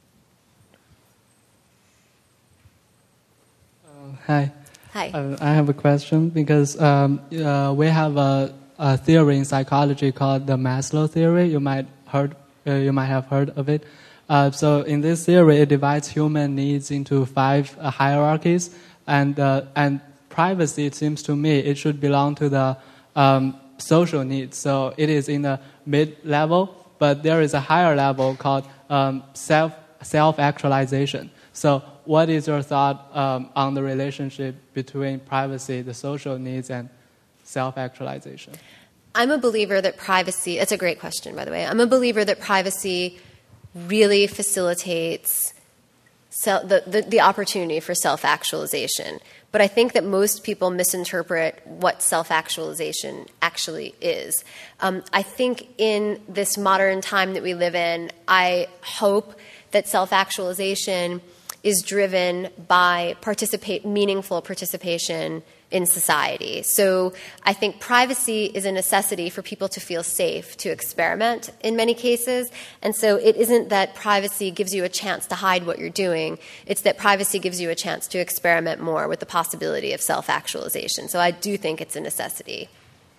Hi. Hi. Uh, I have a question because um, uh, we have a, a theory in psychology called the Maslow theory. You might heard, uh, you might have heard of it. Uh, so in this theory, it divides human needs into five uh, hierarchies, and uh, and privacy, it seems to me, it should belong to the um, social needs. So it is in the mid level, but there is a higher level called um, self self actualization. So what is your thought um, on the relationship between privacy, the social needs, and self-actualization? I'm a believer that privacy, that's a great question, by the way. I'm a believer that privacy really facilitates self, the, the, the opportunity for self-actualization. But I think that most people misinterpret what self-actualization actually is. Um, I think in this modern time that we live in, I hope that self-actualization is driven by participate, meaningful participation in society. So I think privacy is a necessity for people to feel safe to experiment in many cases. And so it isn't that privacy gives you a chance to hide what you're doing. It's that privacy gives you a chance to experiment more with the possibility of self-actualization. So I do think it's a necessity.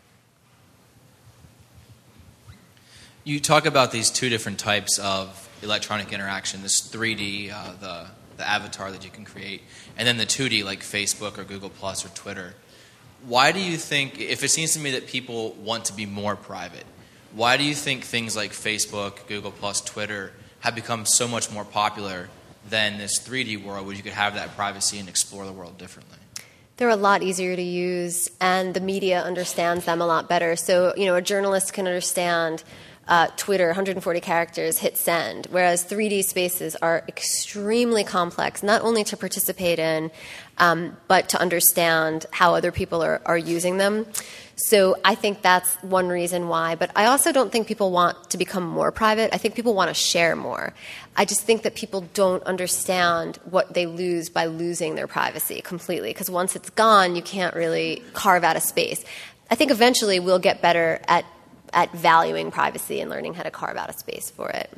You talk about these two different types of electronic interaction, this three D, uh, the the avatar that you can create, and then the two D like Facebook or Google Plus or Twitter. Why do you think, if it seems to me that people want to be more private, why do you think things like Facebook, Google Plus, Twitter have become so much more popular than this three D world where you could have that privacy and explore the world differently? They're a lot easier to use, and the media understands them a lot better. So, you know, a journalist can understand Uh, Twitter, one hundred forty characters, hit send, whereas three D spaces are extremely complex, not only to participate in, um, but to understand how other people are, are using them. So I think that's one reason why. But I also don't think people want to become more private. I think people want to share more. I just think that people don't understand what they lose by losing their privacy completely, because once it's gone, you can't really carve out a space. I think eventually we'll get better at at valuing privacy and learning how to carve out a space for it.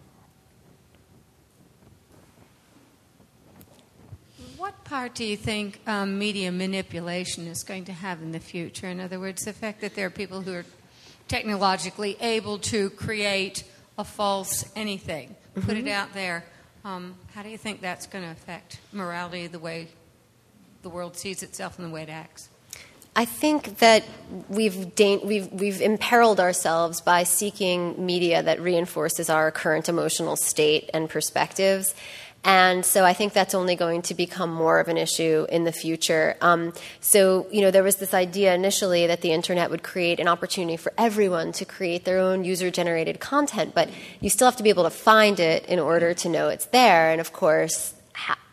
What part do you think um, media manipulation is going to have in the future? In other words, the fact that there are people who are technologically able to create a false anything, mm-hmm. put it out there. Um, how do you think that's going to affect morality, the way the world sees itself and the way it acts? I think that we've, da- we've, we've imperiled ourselves by seeking media that reinforces our current emotional state and perspectives. And so I think that's only going to become more of an issue in the future. Um, so, you know, there was this idea initially that the internet would create an opportunity for everyone to create their own user-generated content, but you still have to be able to find it in order to know it's there. And of course, ha-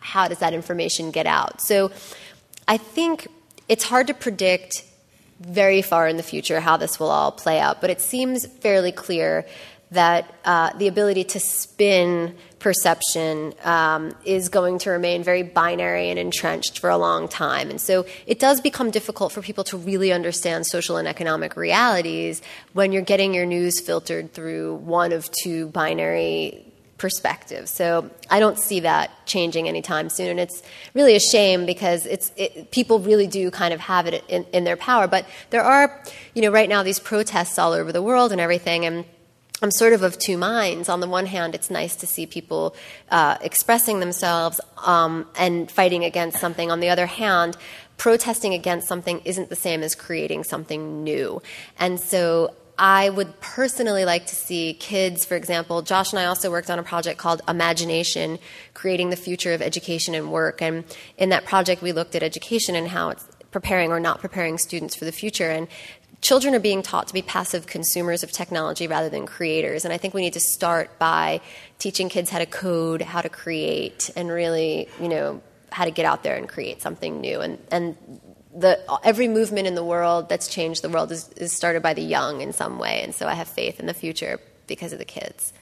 how does that information get out? So I think it's hard to predict very far in the future how this will all play out, but it seems fairly clear that uh, the ability to spin perception um, is going to remain very binary and entrenched for a long time. And so it does become difficult for people to really understand social and economic realities when you're getting your news filtered through one of two binary perspectives. So I don't see that changing anytime soon. And it's really a shame because it's it, people really do kind of have it in, in their power. But there are, you know, right now these protests all over the world and everything, and I'm sort of of two minds. On the one hand, it's nice to see people uh, expressing themselves um, and fighting against something. On the other hand, protesting against something isn't the same as creating something new. And so I would personally like to see kids, for example, Josh and I also worked on a project called Imagination, Creating the Future of Education and Work. And in that project, we looked at education and how it's preparing or not preparing students for the future. And children are being taught to be passive consumers of technology rather than creators. And I think we need to start by teaching kids how to code, how to create, and really, you know, how to get out there and create something new. And, and the, every movement in the world that's changed the world is, is started by the young in some way. And so I have faith in the future because of the kids.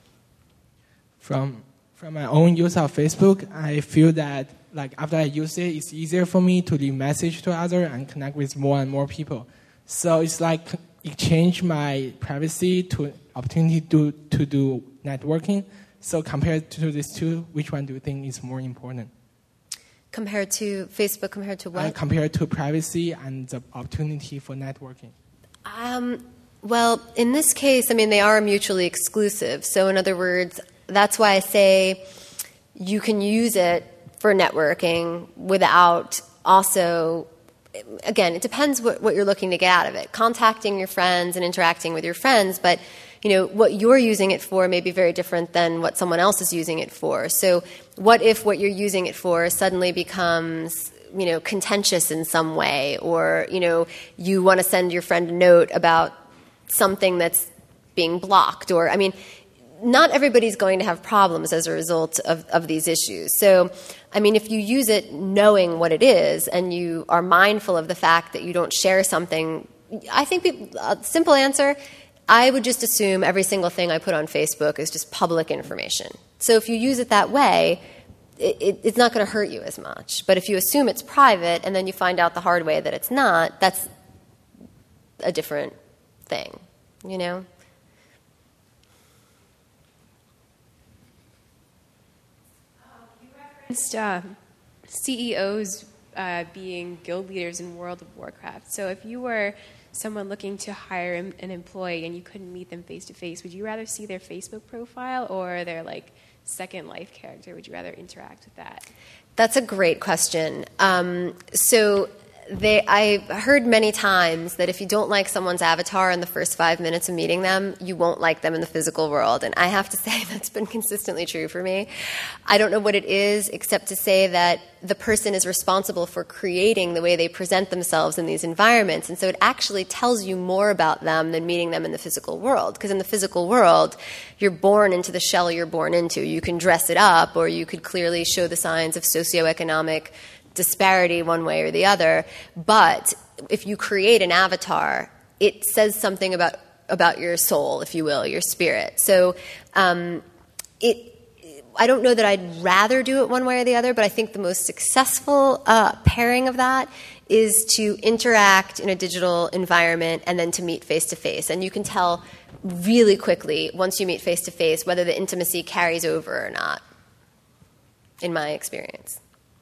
From, from my own use of Facebook, I feel that like after I use it, it's easier for me to leave message to others and connect with more and more people. So it's like it changed my privacy to opportunity to, to do networking. So compared to these two, which one do you think is more important? Compared to Facebook, compared to what? Uh, compared to privacy and the opportunity for networking. Um, well, in this case, I mean, they are mutually exclusive. So in other words, that's why I say you can use it for networking without also... Again, it depends what, what you're looking to get out of it. Contacting your friends and interacting with your friends, but you know what you're using it for may be very different than what someone else is using it for. So, what if what you're using it for suddenly becomes, you know, contentious in some way, or you know, you want to send your friend a note about something that's being blocked, or I mean. Not everybody's going to have problems as a result of, of these issues. So, I mean, if you use it knowing what it is and you are mindful of the fact that you don't share something, I think people, a simple answer, I would just assume every single thing I put on Facebook is just public information. So if you use it that way, it, it, it's not going to hurt you as much. But if you assume it's private and then you find out the hard way that it's not, that's a different thing, you know? Uh, C E Os uh, being guild leaders in World of Warcraft. So if you were someone looking to hire an employee and you couldn't meet them face to face, would you rather see their Facebook profile or their like Second Life character? Would you rather interact with that? That's a great question. Um, so they, I've heard many times that if you don't like someone's avatar in the first five minutes of meeting them, you won't like them in the physical world. And I have to say that's been consistently true for me. I don't know what it is, except to say that the person is responsible for creating the way they present themselves in these environments. And so it actually tells you more about them than meeting them in the physical world. Because in the physical world, you're born into the shell you're born into. You can dress it up, or you could clearly show the signs of socioeconomic disparity one way or the other. But if you create an avatar, it says something about about your soul, if you will, your spirit. So um, it. I don't know that I'd rather do it one way or the other, but I think the most successful uh, pairing of that is to interact in a digital environment and then to meet face-to-face. And you can tell really quickly, once you meet face-to-face, whether the intimacy carries over or not, in my experience.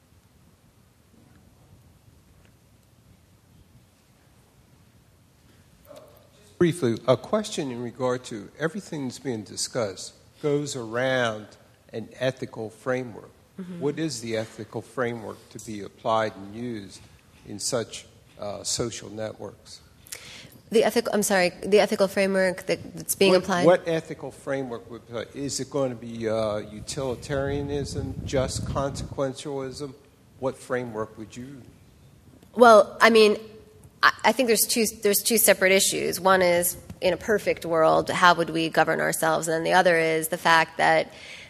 Briefly, a question in regard to everything that's being discussed goes around an ethical framework. Mm-hmm. What is the ethical framework to be applied and used in such uh, social networks? The ethical, I'm sorry, the ethical framework that, that's being what, applied? What ethical framework would, uh, is it going to be uh, utilitarianism, just consequentialism? What framework would you? Well, I mean, I, I think there's two, there's two separate issues. One is, in a perfect world, how would we govern ourselves? And then the other is the fact that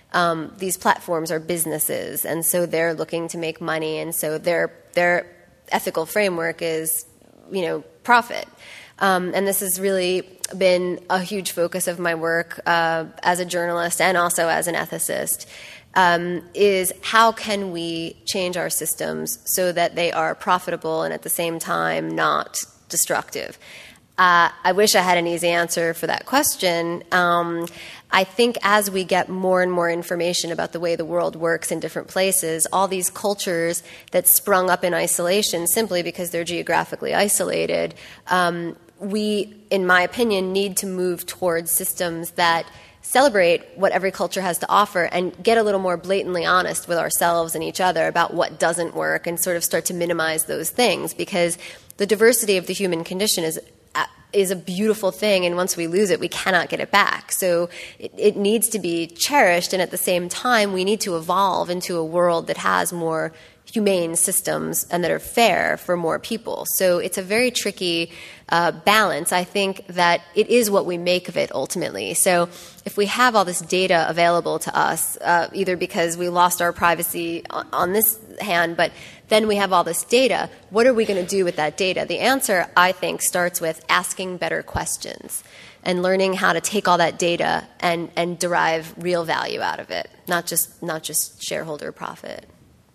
um, these platforms are businesses, and so they're looking to make money, and so their their ethical framework is, you know, profit. Um, and this has really been a huge focus of my work uh, as a journalist and also as an ethicist, um, is how can we change our systems so that they are profitable and at the same time not destructive? Uh, I wish I had an easy answer for that question. Um, I think as we get more and more information about the way the world works in different places, all these cultures that sprung up in isolation simply because they're geographically isolated, um, we, in my opinion, need to move towards systems that celebrate what every culture has to offer and get a little more blatantly honest with ourselves and each other about what doesn't work and sort of start to minimize those things, because the diversity of the human condition is is a beautiful thing, and once we lose it, we cannot get it back. So it, it needs to be cherished, and at the same time, we need to evolve into a world that has more humane systems and that are fair for more people. So it's a very tricky uh, balance. I think that it is what we make of it ultimately. So if we have all this data available to us, uh, either because we lost our privacy on, on this hand, but then we have all this data, what are we going to do with that data? The answer, I think, starts with asking better questions and learning how to take all that data and, and derive real value out of it, not just not just shareholder profit.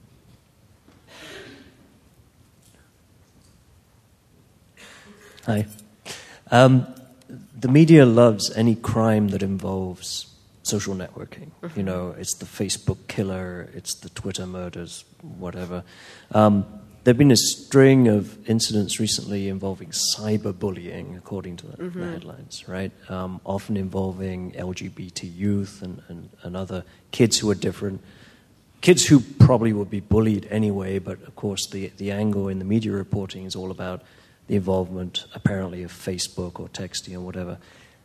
Hi. Um, the media loves any crime that involves social networking. Mm-hmm. You know, it's the Facebook killer, it's the Twitter murders, whatever. Um, there have been a string of incidents recently involving cyberbullying, according to the, mm-hmm. the headlines, right? Um, often involving L G B T youth and, and, and other kids who are different. Kids who probably would be bullied anyway, but of course the, the angle in the media reporting is all about the involvement, apparently, of Facebook or texting or whatever.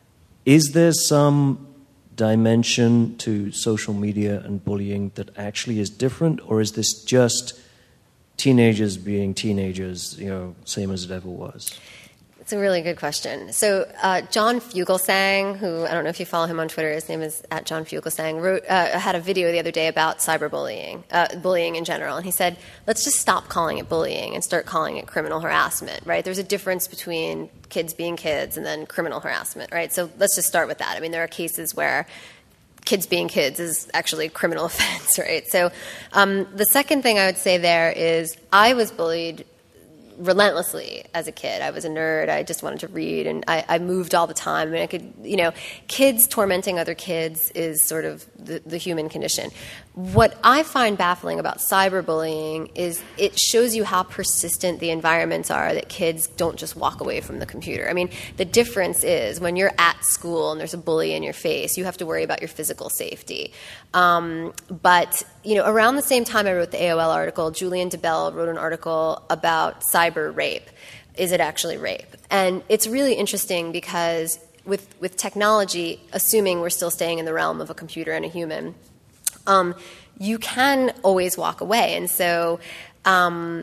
Is there some dimension to social media and bullying that actually is different, or is this just teenagers being teenagers, you know, same as it ever was? It's a really good question. So uh, John Fugelsang, who I don't know if you follow him on Twitter, his name is at John Fugelsang, wrote, uh, had a video the other day about cyberbullying, uh, bullying in general. And he said, let's just stop calling it bullying and start calling it criminal harassment, right? There's a difference between kids being kids and then criminal harassment, right? So let's just start with that. I mean, there are cases where kids being kids is actually a criminal offense, right? So um, the second thing I would say there is I was bullied relentlessly as a kid. I was a nerd. I just wanted to read, and I, I moved all the time. I mean, I could, you know, kids tormenting other kids is sort of the, the human condition. What I find baffling about cyberbullying is it shows you how persistent the environments are that kids don't just walk away from the computer. I mean, the difference is when you're at school and there's a bully in your face, you have to worry about your physical safety. Um, but, you know, around the same time I wrote the A O L article, Julian DeBell wrote an article about cyber rape. Is it actually rape? And it's really interesting because with, with technology, assuming we're still staying in the realm of a computer and a human, Um, you can always walk away. And so um,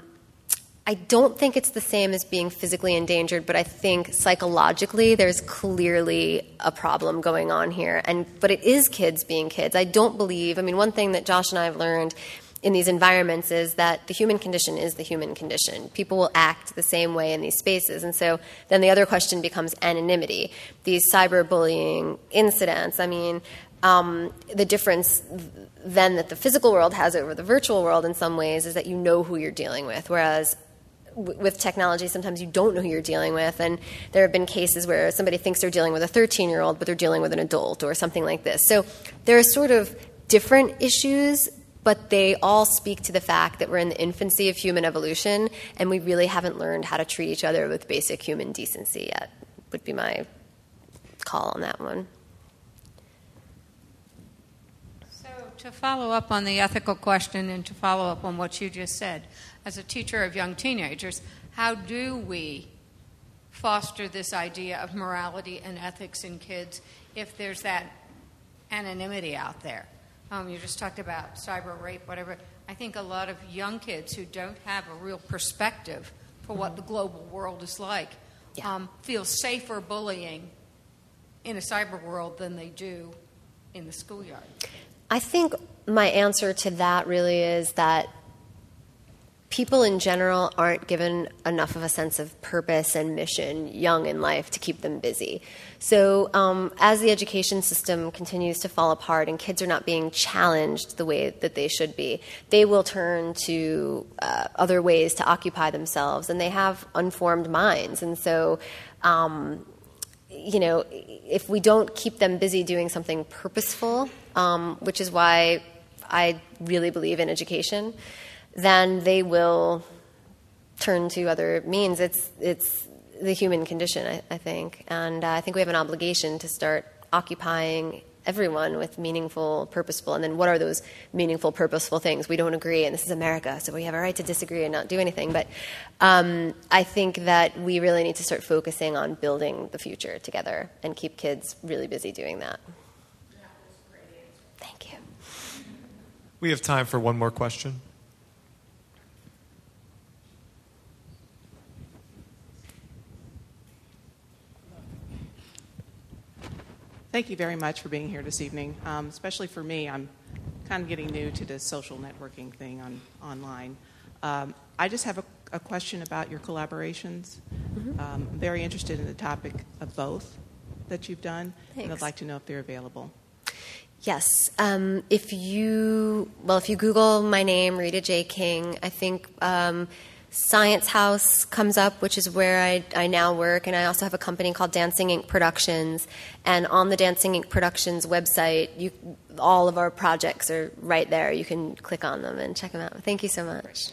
I don't think it's the same as being physically endangered, but I think psychologically there's clearly a problem going on here. And but it is kids being kids. I don't believe, I mean, one thing that Josh and I have learned in these environments is that the human condition is the human condition. People will act the same way in these spaces. And so then the other question becomes anonymity. These cyberbullying incidents, I mean, Um, the difference then that the physical world has over the virtual world in some ways is that you know who you're dealing with, whereas w- with technology sometimes you don't know who you're dealing with, and there have been cases where somebody thinks they're dealing with a thirteen-year-old, but they're dealing with an adult or something like this. So there are sort of different issues, but they all speak to the fact that we're in the infancy of human evolution, and we really haven't learned how to treat each other with basic human decency yet, would be my call on that one. To follow up on the ethical question and to follow up on what you just said, as a teacher of young teenagers, how do we foster this idea of morality and ethics in kids if there's that anonymity out there? Um, you just talked about cyber rape, whatever. I think a lot of young kids who don't have a real perspective for what the global world is like yeah. um, feel safer bullying in a cyber world than they do in the schoolyard. I think my answer to that really is that people in general aren't given enough of a sense of purpose and mission young in life to keep them busy. So um, as the education system continues to fall apart and kids are not being challenged the way that they should be, they will turn to uh, other ways to occupy themselves, and they have unformed minds. And so, um, you know, if we don't keep them busy doing something purposeful, um, which is why I really believe in education, then they will turn to other means. It's it's the human condition, I, I think. And uh, I think we have an obligation to start occupying everyone with meaningful, purposeful, and then what are those meaningful, purposeful things? We don't agree, and this is America, so we have a right to disagree and not do anything. But um, I think that we really need to start focusing on building the future together and keep kids really busy doing that. Thank you. We have time for one more question. Thank you very much for being here this evening. Um, especially for me, I'm kind of getting new to the social networking thing on online. Um, I just have a, a question about your collaborations. Mm-hmm. um, I'm very interested in the topic of both that you've done, Thanks. and I'd like to know if they're available. Yes. Um, if you, well, if you Google my name, Rita J. King, I think um, Science House comes up, which is where I, I now work, and I also have a company called Dancing Ink Productions. And on the Dancing Ink Productions website, you, all of our projects are right there. You can click on them and check them out. Thank you so much.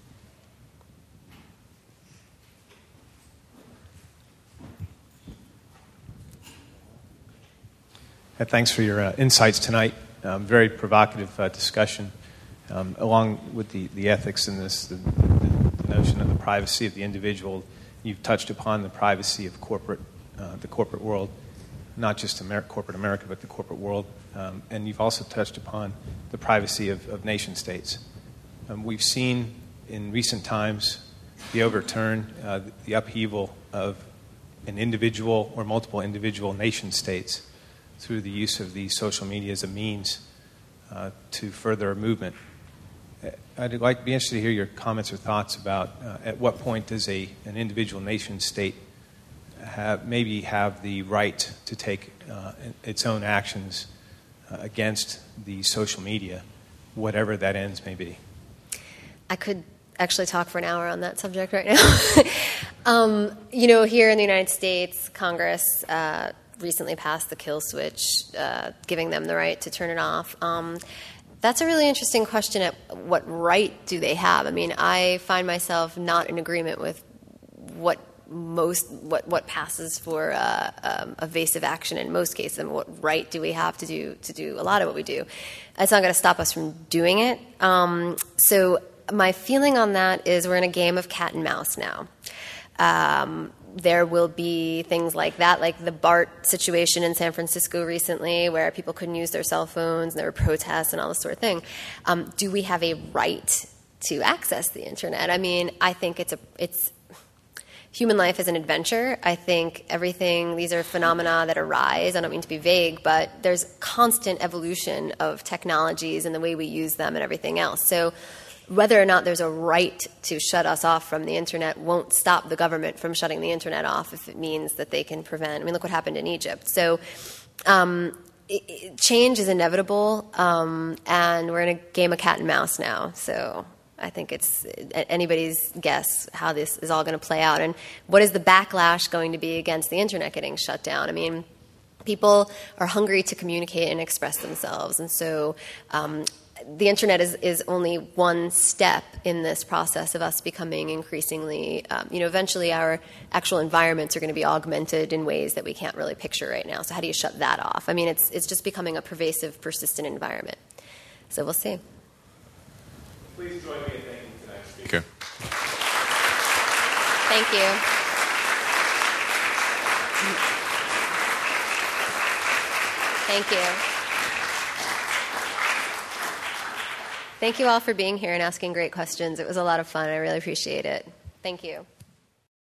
Uh, Thanks for your uh, insights tonight. Um, very provocative uh, discussion, um, along with the, the ethics in this, the, the, the notion of the privacy of the individual. You've touched upon the privacy of corporate, uh, the corporate world, not just Amer- corporate America, but the corporate world. Um, and you've also touched upon the privacy of, of nation states. Um, we've seen in recent times the overturn, uh, the upheaval of an individual or multiple individual nation states through the use of these social media as a means uh, to further a movement. I'd like to be interested to hear your comments or thoughts about uh, at what point does a an individual nation state have maybe have the right to take uh, its own actions uh, against the social media, whatever that ends may be. I could actually talk for an hour on that subject right now. um, you know, here in the United States, Congress uh, recently passed the kill switch, uh, giving them the right to turn it off. Um, that's a really interesting question at what right do they have? I mean, I find myself not in agreement with what most what what passes for uh, um, evasive action in most cases, and what right do we have to do to do a lot of what we do. It's not going to stop us from doing it. Um, so my feeling on that is we're in a game of cat and mouse now. Um, there will be things like that, like the BART situation in San Francisco recently, where people couldn't use their cell phones and there were protests and all this sort of thing. Um, do we have a right to access the internet? I mean, I think it's a it's human life is an adventure. I think everything, these are phenomena that arise. I don't mean to be vague, but there's constant evolution of technologies and the way we use them and everything else. So whether or not there's a right to shut us off from the internet won't stop the government from shutting the internet off if it means that they can prevent. I mean, look what happened in Egypt. So um, it, it, change is inevitable, um, and we're in a game of cat and mouse now. So I think it's anybody's guess how this is all going to play out. And what is the backlash going to be against the internet getting shut down? I mean, people are hungry to communicate and express themselves. And so um, the internet is, is only one step in this process of us becoming increasingly, um, you know, eventually our actual environments are going to be augmented in ways that we can't really picture right now. So how do you shut that off? I mean, it's it's just becoming a pervasive, persistent environment. So we'll see. Please join me in thanking tonight's speaker. Thank you. Thank you. Thank you all for being here and asking great questions. It was a lot of fun. I really appreciate it. Thank you.